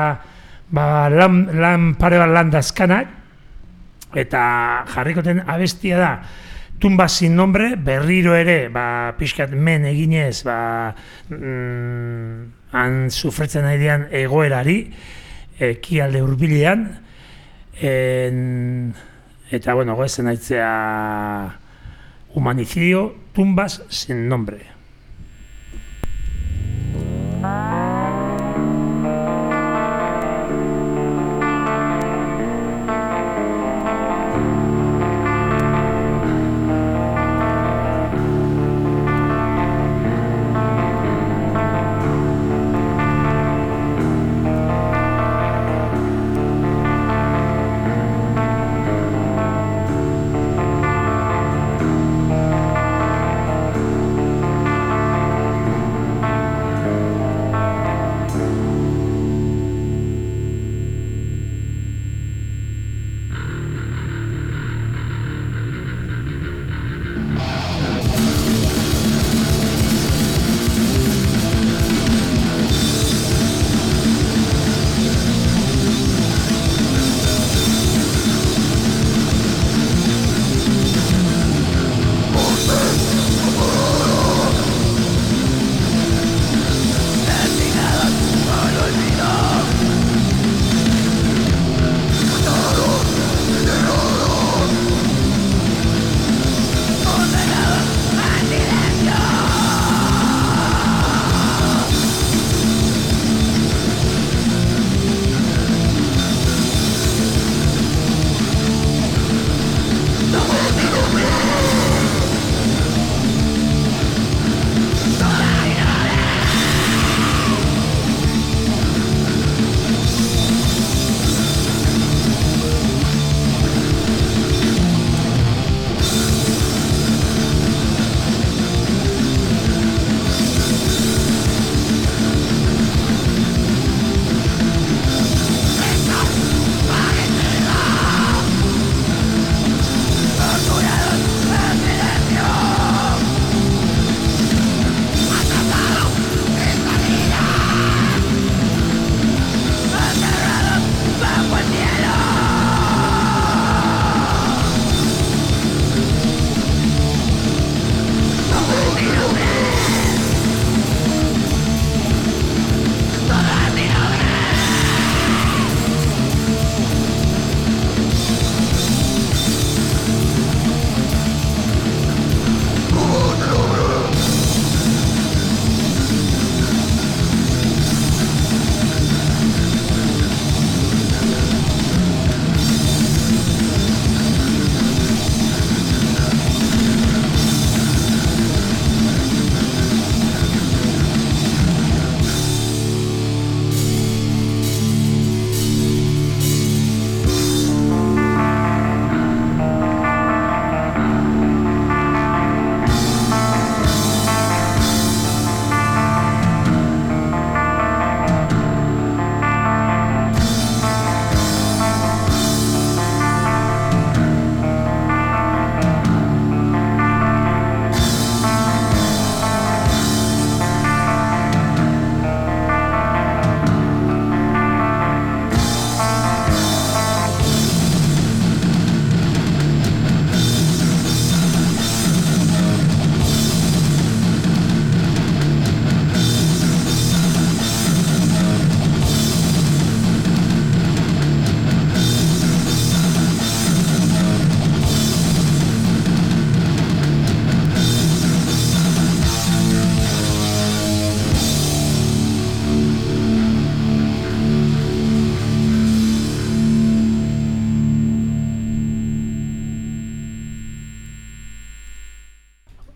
lan pare bat lan dazkanak, eta jarrikoten abestia da, Tumba sin nombre, berriro ere, pixkat men eginez, han sufretzen nahi dian egoerari, ekialde hurbilean, eta, goezen aitzea humanicidio, tumbas sin nombre.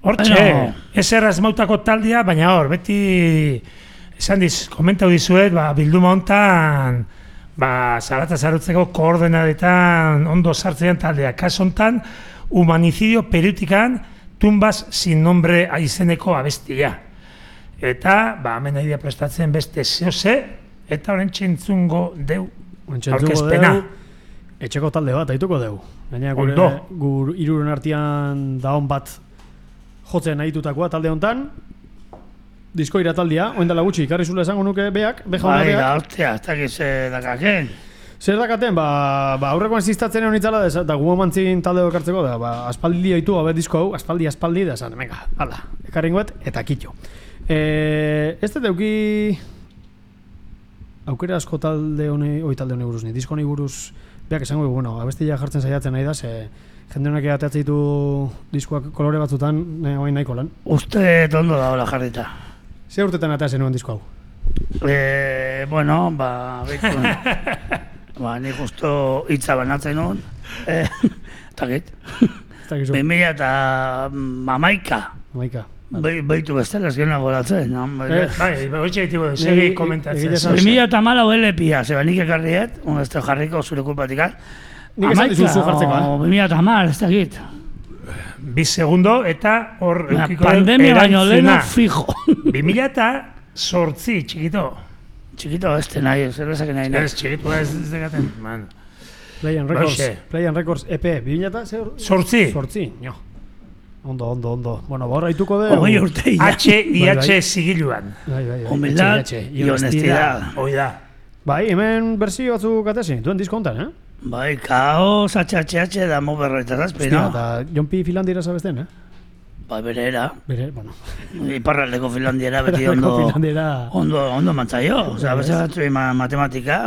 Hortxe, Bueno. ez erraz mautako taldea, baina hor, beti komentau dizuet, bilduma hontan, zarata zarutzeko koordenadetan ondo sartzean taldea. Kaso hontan, Humanicidio Perutikan, Tumbas sin nombre izeneko abestia. Eta, hemen nahi prestatzen beste zehose, eta horren txentzungo deu aurkezpena. Etxeko talde bat, aituko deu. Gaina gure hiruren artean daon bat jotzen ahitutakoa talde hontan. Disko irataldia, oindala gutxi, ikarri zula esango nuke beak, bejauna beak. Da, hostia, ez dakiz dakaken. Zer dakaten, aurrekoan ziztatzen egon itzala, eta gu mantzin talde ekartzeko, aspaldi haitu gabe disko hau, aspaldi, da esan, venga, hala, ekarrengoet, eta kitxo. Ez dut euki aukera asko talde honi buruz, disko honi buruz, beak esango, bueno, abestia jartzen saiatzen nahi da, jende honek egateatzen ditu diskoak kolore batzutan, oain nahiko lan. Uste tondo da hola jarrita. Zer urtetan atea zenuen disko hau? Bueno, behitu. Ni justo hitza banatzen hon. Takit. 2000 eta mamaika. Behitu bestela, ez gena goratzen. Hoitxe ditibu, segi komentatzen. 2000 eta malau LP-a, zeba nik ekarriet, ez da jarriko zure kulpatikak. Nik esan dizu jartzeko, 2000 eta mal, ez da git. 2 segundo eta hor pandemia baino leno fijo. 2000 eta sortzi, txikito. Txikito, ez nahi, zerbezak nahi. Ez, txikito, ez degaten. Play and Records EP, 2000 eta zer? Sortzi, jo. Ondo. Bueno, borra haituko de... Ogei urte, H zigiluan. Humildad y honestidad. Hoi da. Hemen berzio batzuk atesi, duen disko hontan, Kaos, HHH da mo berroita zazpi, no? Eta Jonpi Finlandiera zabesten, Bere era. Bueno. Iparraldeko Finlandiera beti ondo mantzaio. Osa, beste batzu matematika,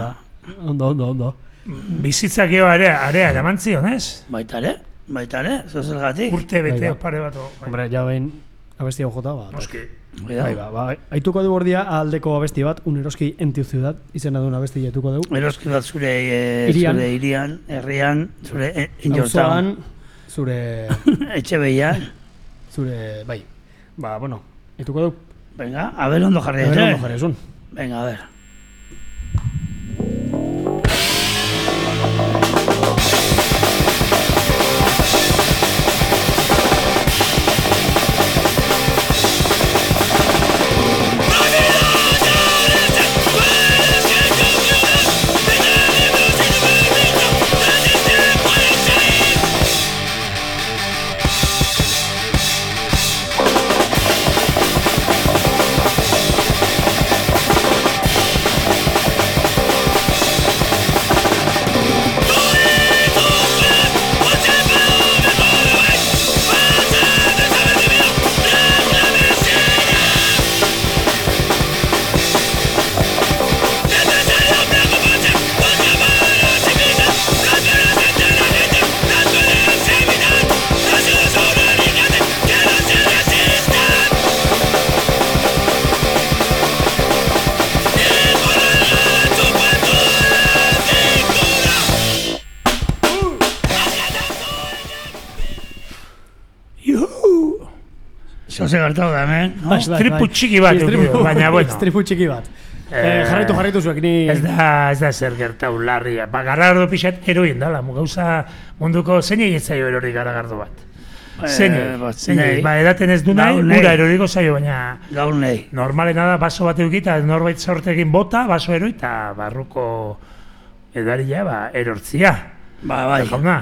Ondo. Bizitzak eo area eramantzio, ez? Baita ere, zozergatik. Urte bete pare bat. Hombre, ja behin abesti hau jota, Noski. Haituko du gordia aldeko abesti bat, un eroski en tu ciudad, izena duen abesti jaituko dugu. Eroski bat zure irian, herrian, zure injortan. Zure... Etxe behian. Zure, bueno, haituko dugu. Venga, a ver ondo jarri. Venga, a ver. Zose gertau da, hemen. Estripu txiki bat, baina bueno. Estripu txiki bat. Jarraitu zuek ni... Ez da zer gertau larria. Garagardo pixat heroin dala. Gauza munduko zein egitzaio erori garagardo bat. Zein, edaten ez du nahi, ura eroriko zaio, baina... Gaur nahi. Normalena da, baso bat eukita, norbait sortekin bota, baso eroi, eta barruko edaria, erortzia. Bai,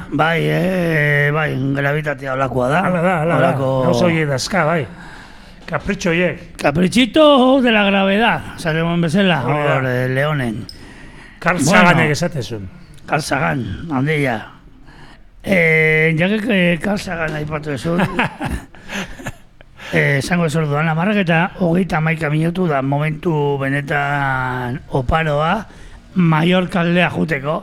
gravitatea olakoa da. Hala, gauza horiek dazka, bai. Kapritxo horiek. Caprichito de la gravedad, zaremon bezala, hor, Leonen. Carl Saganek esatezun. Carl Sagan, handia. Jakek Carl Sagan aipatu ezun. Esango ez orduan, amarrak eta 31 minutu da momentu benetan oparoa Mallorca aldea juteko.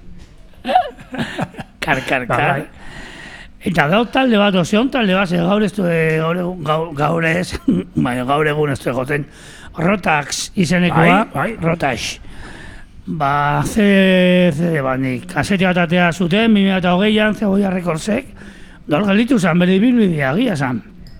Kar. Eta daut talde bat, ozion talde bat, gaur egun ez du egoten Rotax izenekoa, Rotax. CD bandik, kaseti bat atea zuten, 2008an Cebolla Recordsek, gaur galitu zan, bere bilbidea, gila zan.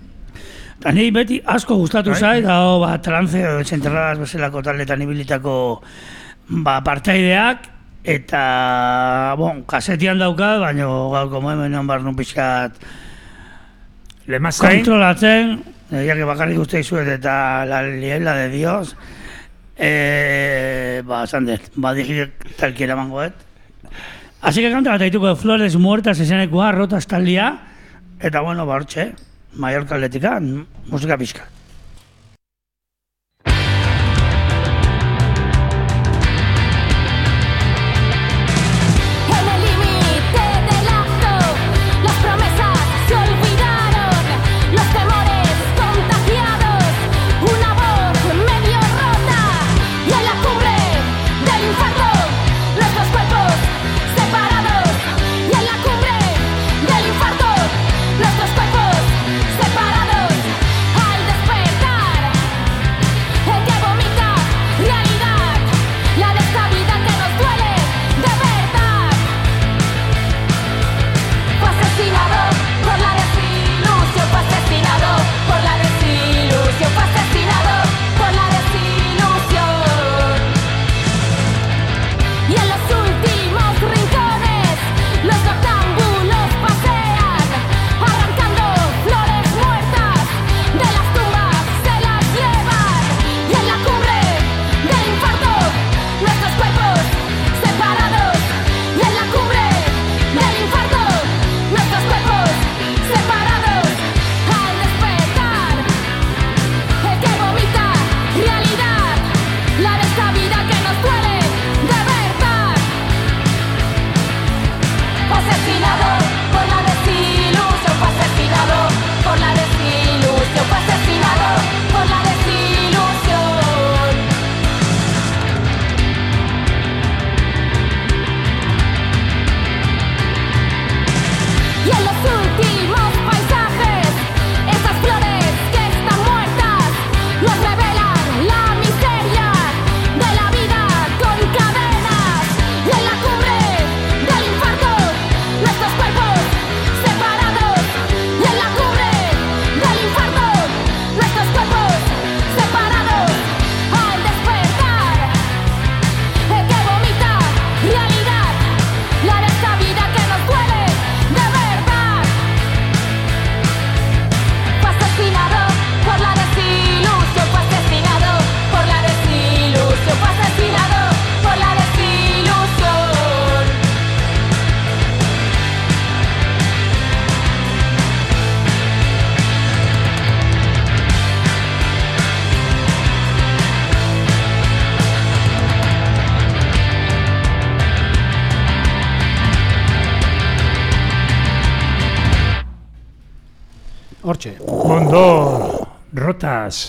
Eta nahi beti asko gustatu zait, da trance edo desenterradas bezalako taldetan ibilitako partaideak, eta, kasetian daukat, baina gaurko momentuan barnun pixkat kontrolatzen, ya que bakarrik uste izuet eta la liela de Dios, zandet, digitalkiera mangoet. Así que kanta bat aituko de Flores Muertas esanekoa, Rotas taldia, eta hortxe, Mallorca atletika, musika pixka. Hortxe. Ondo, Rotax,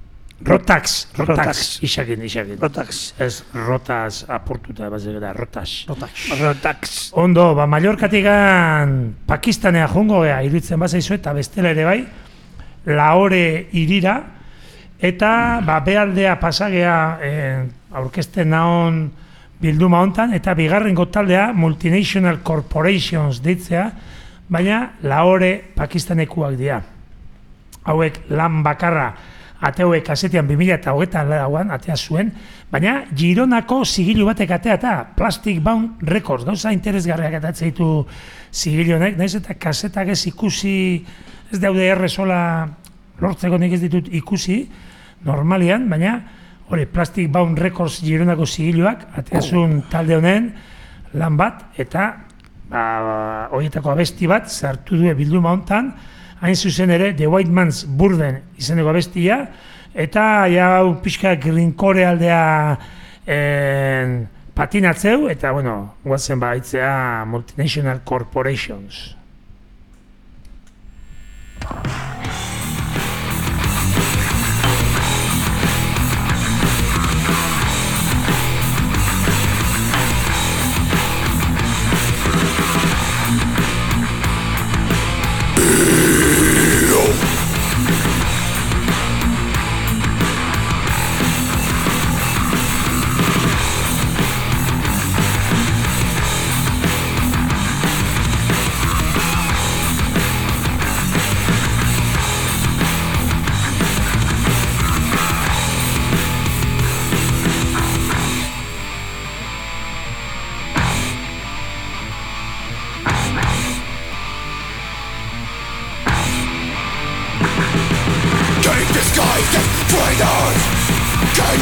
isakin. Rotax. Ez Rotax apurtuta, Rotax. Ondo, Mallorcatikan Pakistanea jongo gea, iruditzen bazaizu eta bestela ere bai, Lahore irira, eta bealdea pasagea aurkezten naon bilduma hontan, eta bigarrengo taldea Multinational Corporations deitzea, baina Lahore Pakistanekuak dira. Hauek lan bakarra ateuek kasetian 2008an atea zuen, baina Gironako zigilu batek atea eta Plastic Bound Records, gauza interesgarriak atatzen ditu zigilonek, naiz eta kasetak ez ikusi, ez daude errezola lortzeko nik ez ditut ikusi, normalian, baina hori Plastic Bound Records Gironako zigiluak ateazun talde honen lan bat, eta horietako abesti bat zartu due bilduma hontan, hain zuzen ere The White Man's Burden izeneko abestia, eta hau pixka grinkore aldea patinatzeu, eta guazen baitzea Multinational Corporations.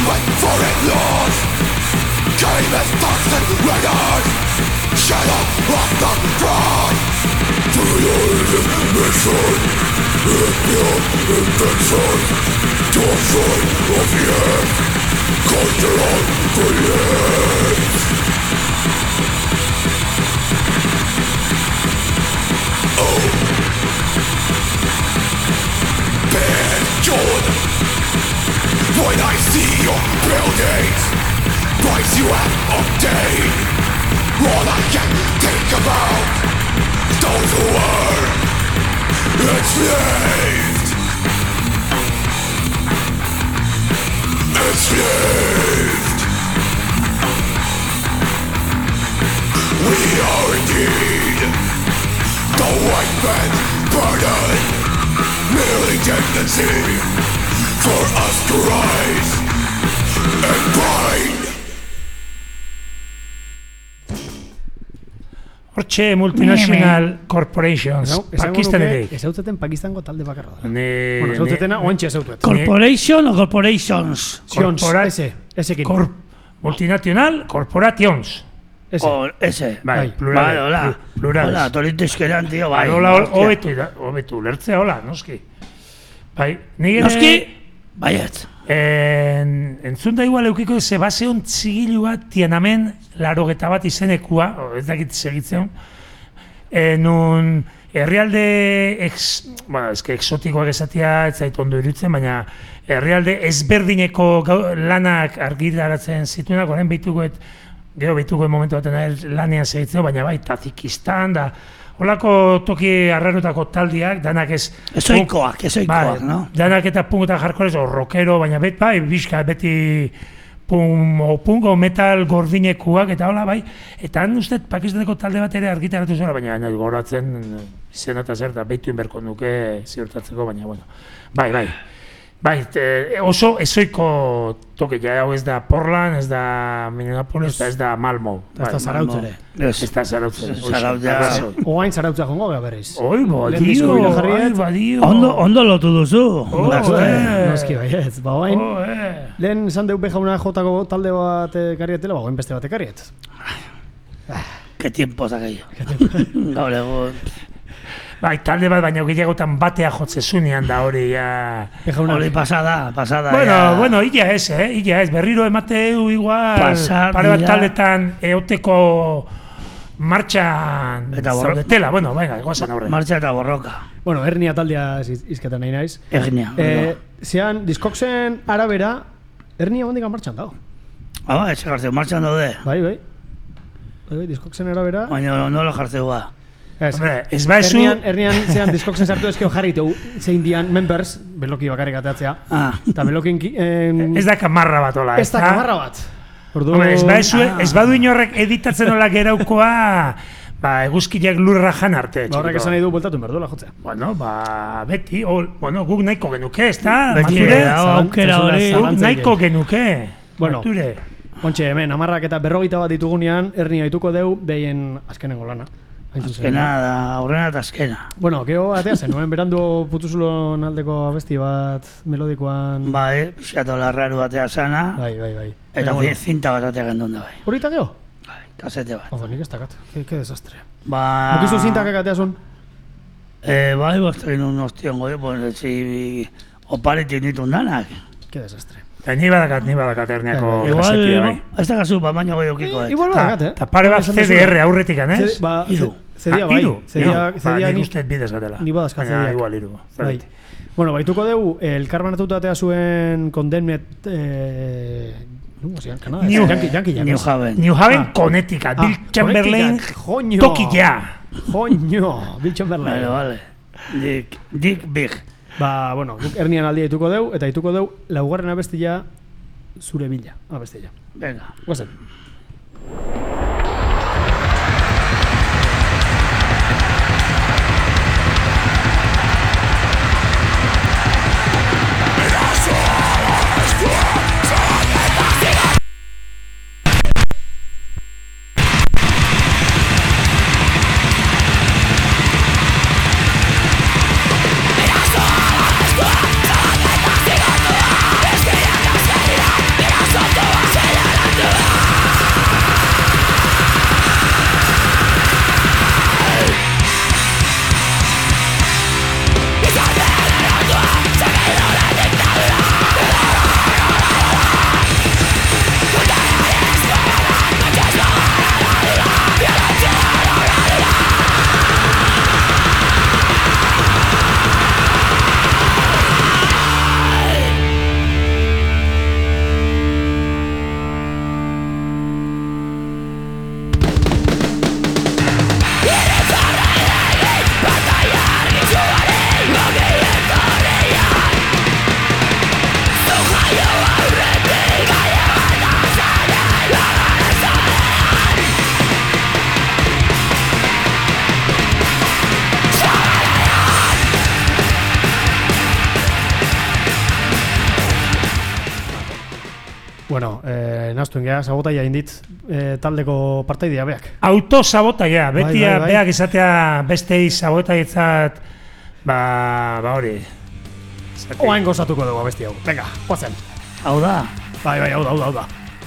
When foreign laws came as thoughts and records, shadow of the fraud. To your mission, your intention, torture of the earth, cultural creates. Oh, bad John, when I see your buildings, price you have obtained, all I can think about those who were enslaved. Enslaved. We are indeed the white man's burden, merely tendency for us to rise and bind. Hortxe multinational corporations, Pakistanetik. Ez hautzeten Pakistango talde bakarra da. Bueno, ez hautzetena, oantxe ez hautzet. Corporation o corporations? Esekin. Multinational corporations. Ese. Bai, plural. Hola. Plural. Hola, torito eskeran, tío, bai. Hola, hobetu, lertzea, hola, noski. Bai, nire... Noski? Baiet. Entzun da igual eukiko Sebaseon txigilu bat Tiananmen 80 bat izenekua, ez dakit segitzen, nun herrialde exotikoak esatia ez zait ondo iruditzen, baina herrialde ezberdineko lanak argitaratzen zituenak, orain gero behituko momentu baten lanean segitzen, baina bai, Tazikistan da, holako toki arrarotako taldiak, danak ez... Ezoikoak, no? Danak eta punk eta hardcore, o rockero, baina bizka, beti pungo metal gordinekuak, eta hola, bai. Eta han uste, Pakistaneko talde bat ere argitaratu zela, baina goratzen izena eta zer, da behitu inberko nuke ziurtatzeko, baina, bueno. Bai, oso ezoiko toke, hau ez da Portland, ez da Minneapolis, ez da Malmo. Ez da Zarautzere. Ez da Zarautzere. Oain Zarautza jongo gara berriz. Oi, badio. Ondo lotu duzu. Noski baietz, ba oain. Lehen esan deupe jauna jotako talde bat ekarrietela, ba oain beste bat ekarriet. Que tiempos aquello. Gaur egun. Bai, talde bat, baina gehiagotan batea jotzezunean da hori, ja... Hori pasada. Bueno, illa ez, berriro emateu igual, pare bat taldetan eoteko martxan zaudetela, bueno, venga, goazan horre. Martxa eta borroka. Bueno, Hernia taldea izketan nahi naiz. Hernia. Zean, Discogsen arabera, Hernia hondikan martxan dago. Ez jartzeu, martxan daude. Bai, Discogsen arabera... Baina nola jartzeu ba. Ez baizu... Hernian zean Discogsen sartu ezkeo jarritu zein dian members, beloki bakarrik ateatzea. Eta belokin... Ez da kamarra bat ola, ez da kamarra bat. Ez badu inorrek editatzen ola geraukoa, eguzkiak lurra jan arte. Horrek esan nahi du bueltatu berduela jotzea. Bueno, beti, guk nahiko genuke, ez da? Guk nahiko genuke. Bueno, ontxe, hemen, 10 eta 50 bat ditugunean, Hernia dituko deu, behien azkenengo lana. Azkena da, aurrena eta azkena. Bueno, geho atea zen, nuen berandu putuzulon aldeko abesti bat melodikoan... Bai, pixatola raru atea zana. Bai. Eta zinta bat atea gendun da bai. Horita geho? Bai, kasete bat. Odo, nik ez dakat, que desastre. Mokizu zintakak atea zun? Bai, bostrin un ostion gode, pues, oparetik nitun danak. Que desastre. Ni badakat Herniako jasetia, bai. Ez da gazu, baina goi okiko. Igual badakat, Eta pare bat CDR aurretikan, ez? Iru. Zedia bai. Nik usteet bidez gatela. Ni badazkat zediak. Igual iru. Bueno, baituko dugu, elkarbanatuta atea zuen Condemned... New Haven, Connecticut. Bill Chamberlain, Tokilla. Joño, Bill Chamberlain. Vale. Dick Big. Ba, bueno, guk Hernian aldia dituko deu, eta dituko deu, laugarren abestia zure bila, abestia. Venga. Guazen. Yeah. Bueno, nahaztuen geha, sabotaia indit taldeko partaidea beak. Autosabotaia, beti bai. beak izatea bestei sabotaitzat, ba hori. Oain gozatuko dugu abesti hau. Venga, guazen. Hau da. Bai, hau da.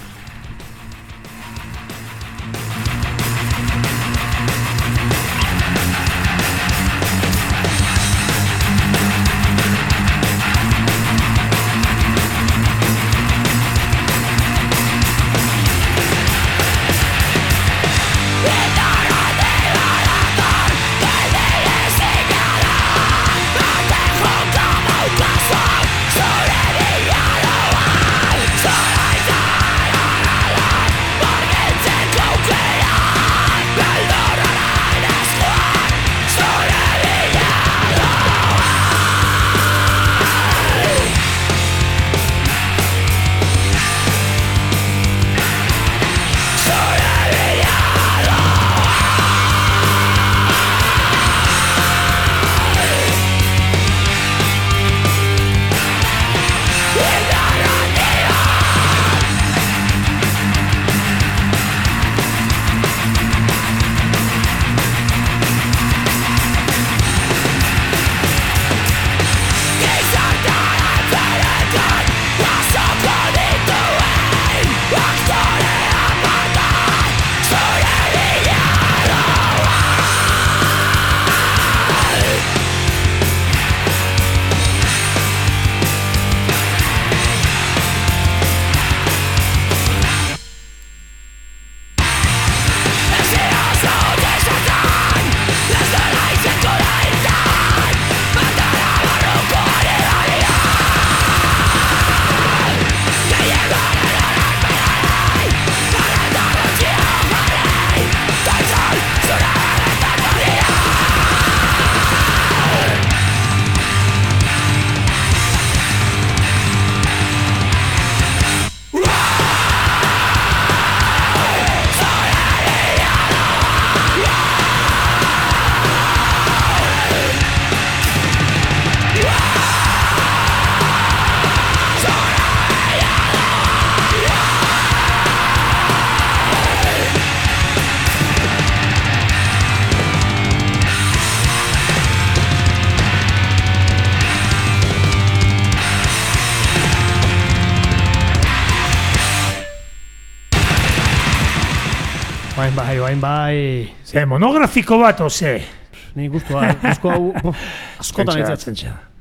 Oain bai. Ze, monografiko bat, oze. Ni guztua hau askotan eitzatzen.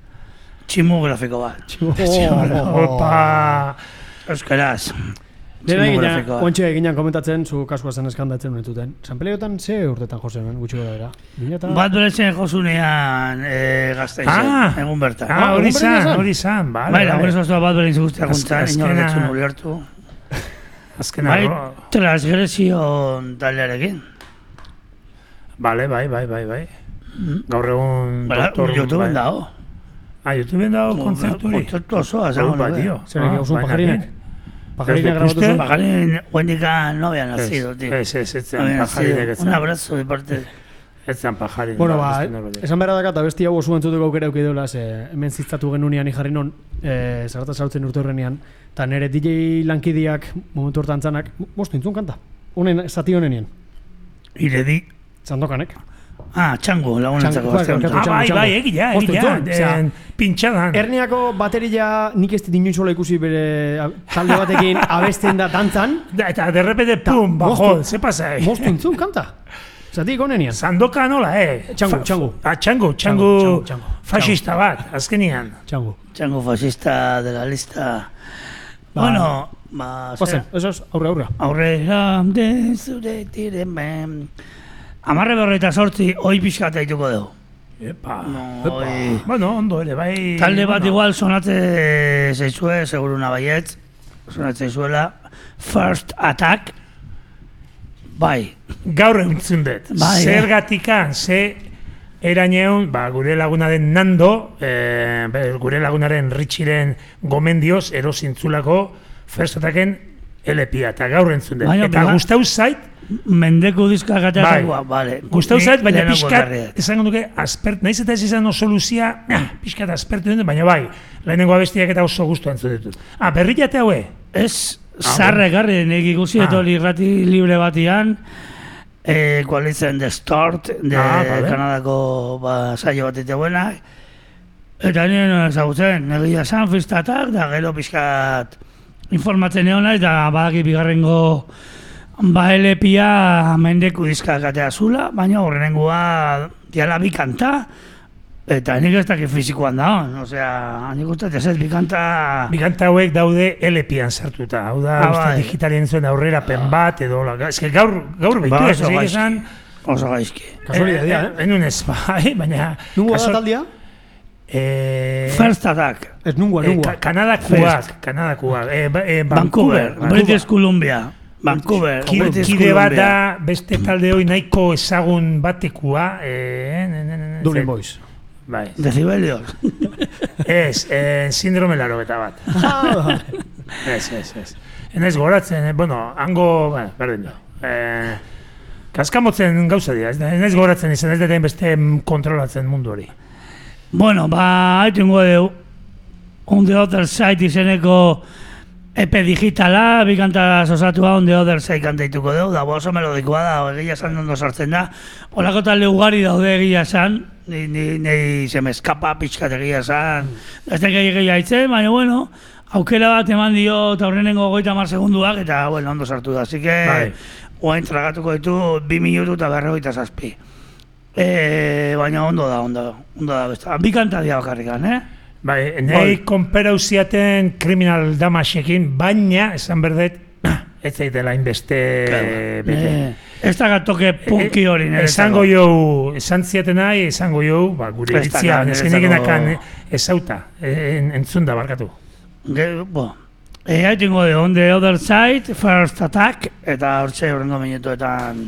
Tximografiko bat. Opa! Euskaraz. Dena egina, ontxe eginan komentatzen, zu kasua zen eskandatzen honetuten. San Peleotan ze urtetan jozen, gutxi gara dira? Bat beretzen josunean gaztaizen, egun bertan. Hori zan, bale. Baina, hori zaztua bat beretzen guztiak guntzan, inoan letzun uri hartu. Azkena, bai, transgresion taldearekin. Bale, bai. Gaur egun doktor... YouTubeen dago. YouTubeen dago kontzertu hori? Kontzertu osoa, zago nuke. Zer egin gauzun pajarinek? Pajarinek grabatu zuen? Pajarin, huendikan no había nacido, tío. Etzen, pajarinek etzen. Un abrazo de parte de... Etzen pajarin. Bueno, esan behar dakat, abesti hau osu entzuteko aukera eukideola, hemen ziztatu genunean ijarri non, zarata zautzen urte horrenian, eta nire DJ lankidiak, momentu hortan zanak, bostu intzun kanta, honen, zati honenien. Iredi. Zandokanek. Txango, lagunentzako. Bai, egia, pintxadan. Erniako bateria nik ez dit inoiz sola ikusi bere talde batekin abesten da dantzan. Eta derrepete, pum, bajo, ze pasa, Bostu intzun kanta. Zatik honenian. Sandoka nola, Txango fascista bat, azkenian. Txango fascista de la lista. Bueno, eso es aurre. Aurrera de zure tiremen. Amarre berreita sortzi, hoi pixkat aituko dugu. Epa. Bueno, ondo ere, bai... Talde bat igual sonatze zeizue, seguruna baietz. Sonatze zeizuela. First Attack. Bai. Gaur eguntzun dut. Zergatikan, ze eraineun, gure lagunaren Nando, gure lagunaren Richiren gomendioz erosintzulako First Attacken LP-a, eta gaur entzun dut. Eta gustau zait, mendeko diska gateatua, bale. Gustau zait, baina pixkat, esango duke, nahiz eta ez izan oso luzia, pixkat aspertu dut, baina bai, lehenengo abestiak eta oso gustu entzun ditut. Berri jate haue? Ez, Zarra ekarri, nik ikusi etoli irrati libre batian, kualitzen Distort, Kanadako saio bat iteguenak, eta nien ezagutzen, egia esan fistatak, da gero pixkat informatzen egon nahi, eta badaki bigarrengo LP-a mendeku dizkak atea zula, baina horrenengua diala bi kanta, eta nik ez dakit fizikoan da, osea, nik uste ez bi kanta... Bi kanta hauek daude LP-an sartuta, hau da, uste digitalien zuen aurrerapen bat, edo, ez que gaur behitu ez, egin oso gaizki. Kasualitatea, enun ez, baina... Nungo da taldia? First Attack. Ez nungoa. Kanadakuak. Vancouver, British Columbia. Vancouver, British Kide Columbia. bat da, beste talde hoi nahiko ezagun batekua. Dublin Boys. Bai. Decibelios. Ez, sindrome larogeta bat. Ez. Enaiz goratzen, hango, berdin du. Kaskamotzen gauza dira, enaiz goratzen izan, ez deten beste kontrolatzen mundu hori. Bueno, haitungo deu, On the Other Side izeneko EP digitala, bi kanta osatua On the Other Side kantaituko deu, da oso melodikoa da, egia esan ondo sartzen da. Olako talde ugari daude egia esan, nei se me eskapa pixkat egia esan, ez da egia itzen, baina bueno, aukera bat eman dio eta horrenengo 30 segunduak, eta bueno, ondo sartu da, así que oain tragatuko ditu 2 minutu eta 47. Baina ondo da besta. Bi kanta dia bakarrikan, Bai, nahi konperau ziaten Criminal Damagekin, baina, esan berdet, ez zaitela inbeste bete. Ez da gatoke punki hori nire. Esan ziaten nahi, esango jau, gure iritzia, neskenik enakan ezauta, entzun da barkatu. Haitingo de On the Other Side, First Attack, eta hortxe horrengo minutuetan...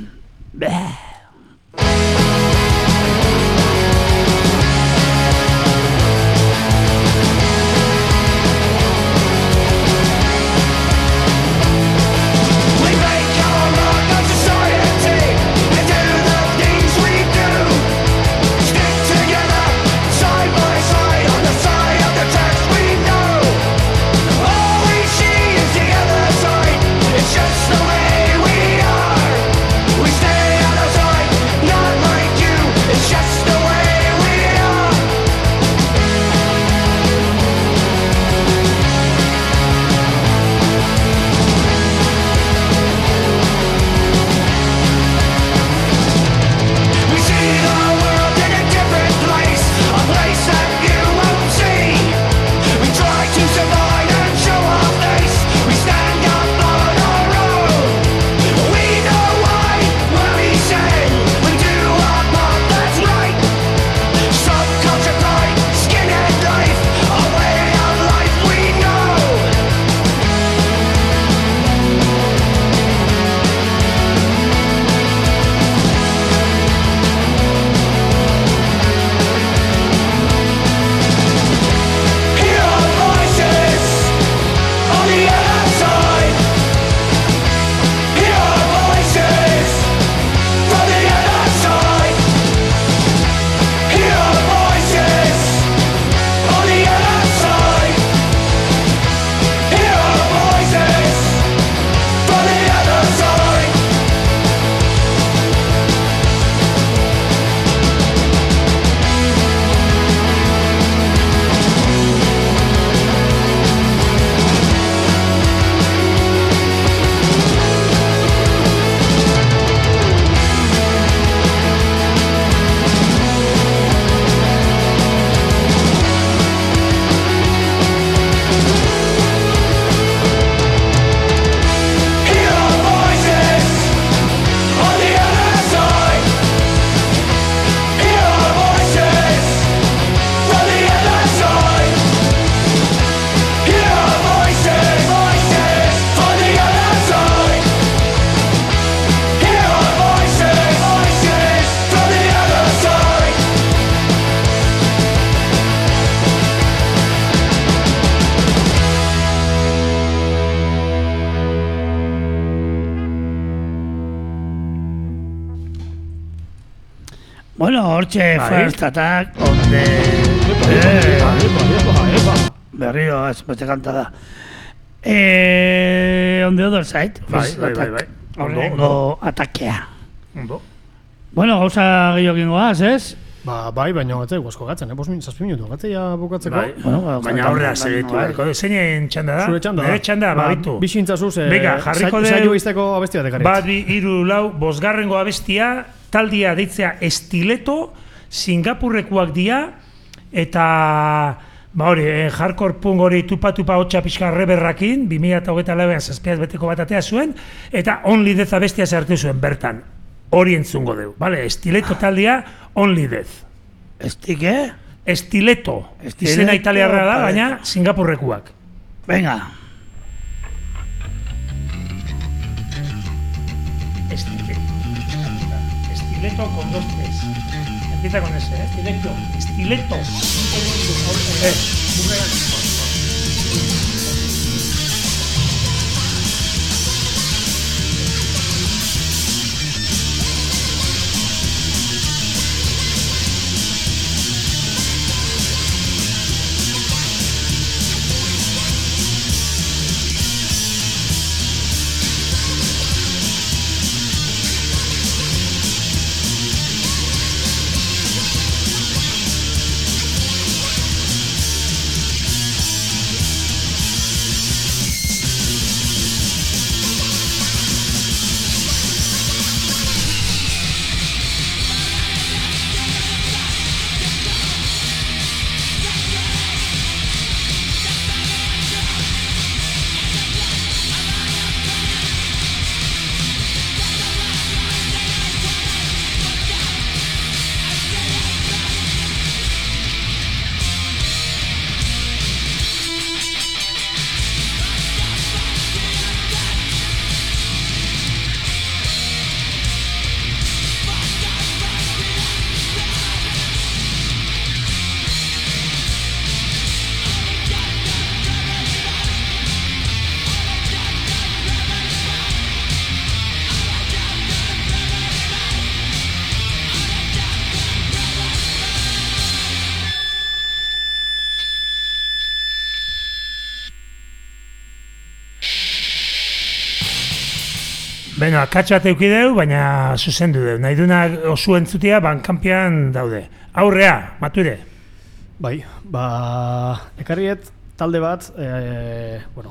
Just the way we are. We stay out of sight. Bueno, hortxe First Attack onde... Berriro, ez beste kanta da. onde odor zait. Bai. Horrengo atakea. Ondo. Bueno, gauza gehiokin goaz, ez? Bai, baina gatzai guazko gatzen, 7 minutu, gatzea bukatzeko. Bai. Baina aurrera segitu. Zeinen txanda da? Zure txanda da. Nire txanda, babitu. Bixintzazuz, Venga, jarriko saio izteko abesti bat ekarri. 1, 2, 3, 4, 5. abestia, taldia deitzea Estileto, Singapurrekoak dia, eta hardcore punk hori tupa hotxa pixka reberrakin, 2024an 7 beteko bat atea zuen, eta Only Death abestia sartu zuen bertan. Hori entzungo deu, vale? Estileto taldea, Only Death. Estileto. Izena italiarra da, baina Singapurrekoak. Venga. Estileto con 2 3. Empieza con ese, Estileto. Estileto. Beno, akatz bat eukideu, baina zuzendu deu. Nahi duna osu entzutia bankanpian daude. Aurrea, Mature. Bai, ekarriet talde bat, bueno...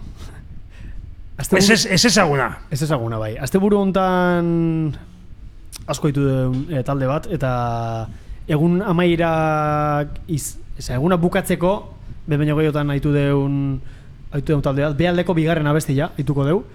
Ez ezaguna. Ez ezaguna, bai. Asteburu hontan asko ditu talde bat, eta egun amairak eguna bukatzeko, behin gehiotan haitu deun talde bat, behaldeko bigarren abestia haituko deu.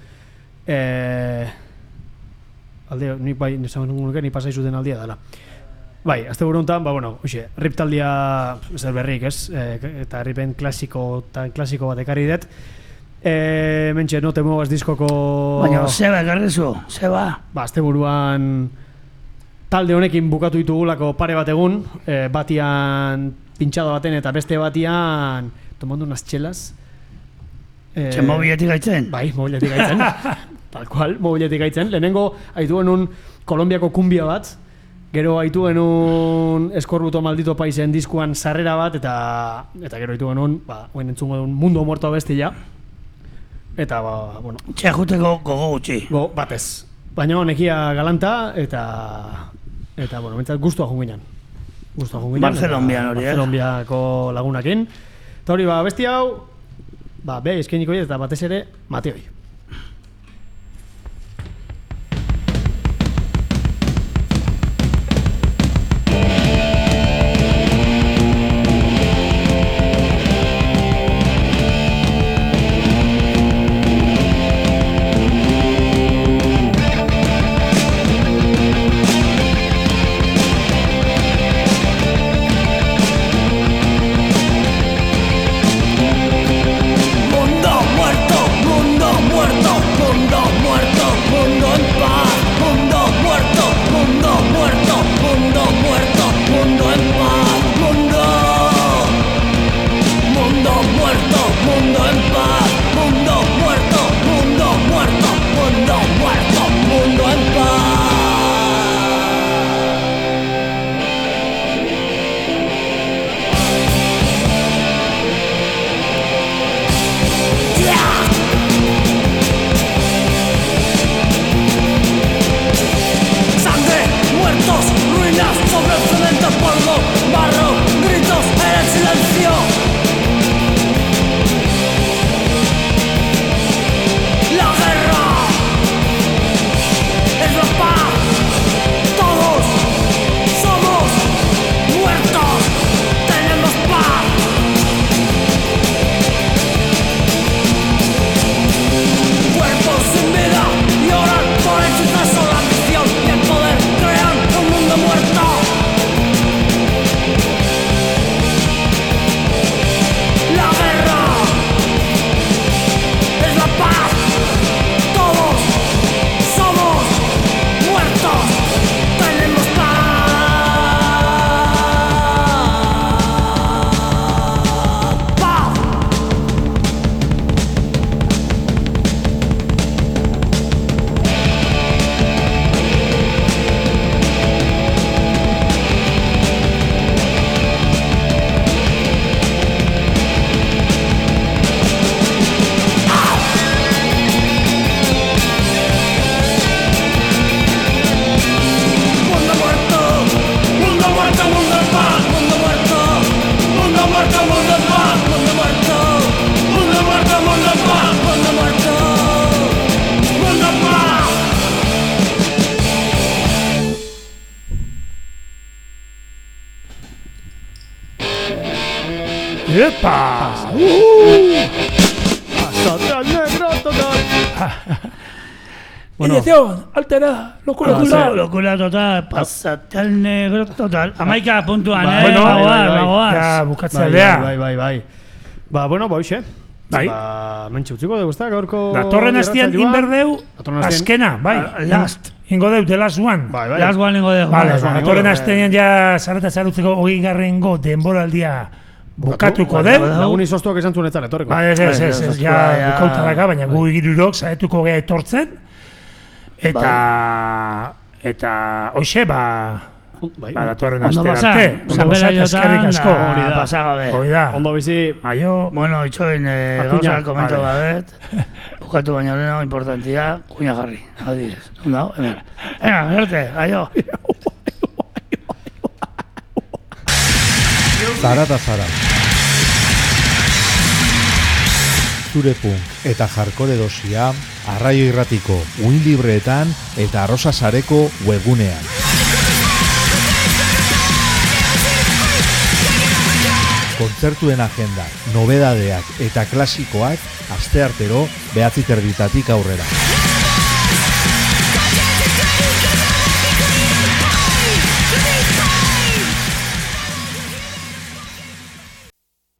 Alde, ni pasai zuten aldia dela. Bai, azte buruntan, rip taldia zer berrik, ez? Eta ripen klasiko bat ekarri dut. Mentxe, no te muevas diskoko... Baina, zeba ekarrizu, zeba. Azte buruan talde honekin bukatu ditugulako pare bat egun, batian pintxado baten eta beste batian tomando unas txelas. Mobiletik gaitzen? Bai, mobiletik gaitzen. Tal cual, mobiletik gaitzen. Lehenengo haitu genuen Kolombiako kumbia bat, gero haitu genuen Eskorbuto Maldito Paisen diskuan sarrera bat, eta gero haitu genuen, oen entzungo duen Mundo Muerto abestia. Eta, bueno... Txejuteko gogo gutxi. Batez. Baina nekia galanta, eta bueno, bentsat guztua junginan. Barcelonbian hori, Barcelonbiako lagunakin. Eta hori, bestia hau, beha eskeniko eta batez ere, Mateoi. Mundo muerto, Epa! Pasate al negro total. Bueno. Edición, altera, locura total. Locura total, pasate al negro total. Amaika puntuan, Bueno, bagoaz. ja, bukatzea aldea. Bai. Ba, bueno, hoxe. Bai. Ba, mentxe utziko dugu ezta, gaurko... Datorren astean inberdeu, azkena, bai. Last. Ingo deu, the last one. Bai. Last one ingo dugu. Vale, datorren astean ja zarata zarutzeko 20. denboraldia bukatuko deu. Lagun izoztuak esan zunetan etorreko. Ba, ez, ja bukautaraka, baina gu igirurok zaetuko gea etortzen. Eta hoxe, datorren astean arte. Ondo pasat, eskerrik asko. Hori da, pasagabe. Hori da. Ondo bizi... Aio. Bueno, itxoin, gauza komento babet. Bukatu baino leheno, importantia, kuña jarri. Adibidez. Ondo, hemen. Venga, erte, aio. Zara eta zara. Zure punk eta hardcore dosia Arraio Irratiko uin libreetan eta Arrosa Sareko webgunean. Kontzertuen agenda, nobedadeak eta klasikoak asteartero 9:30 aurrera.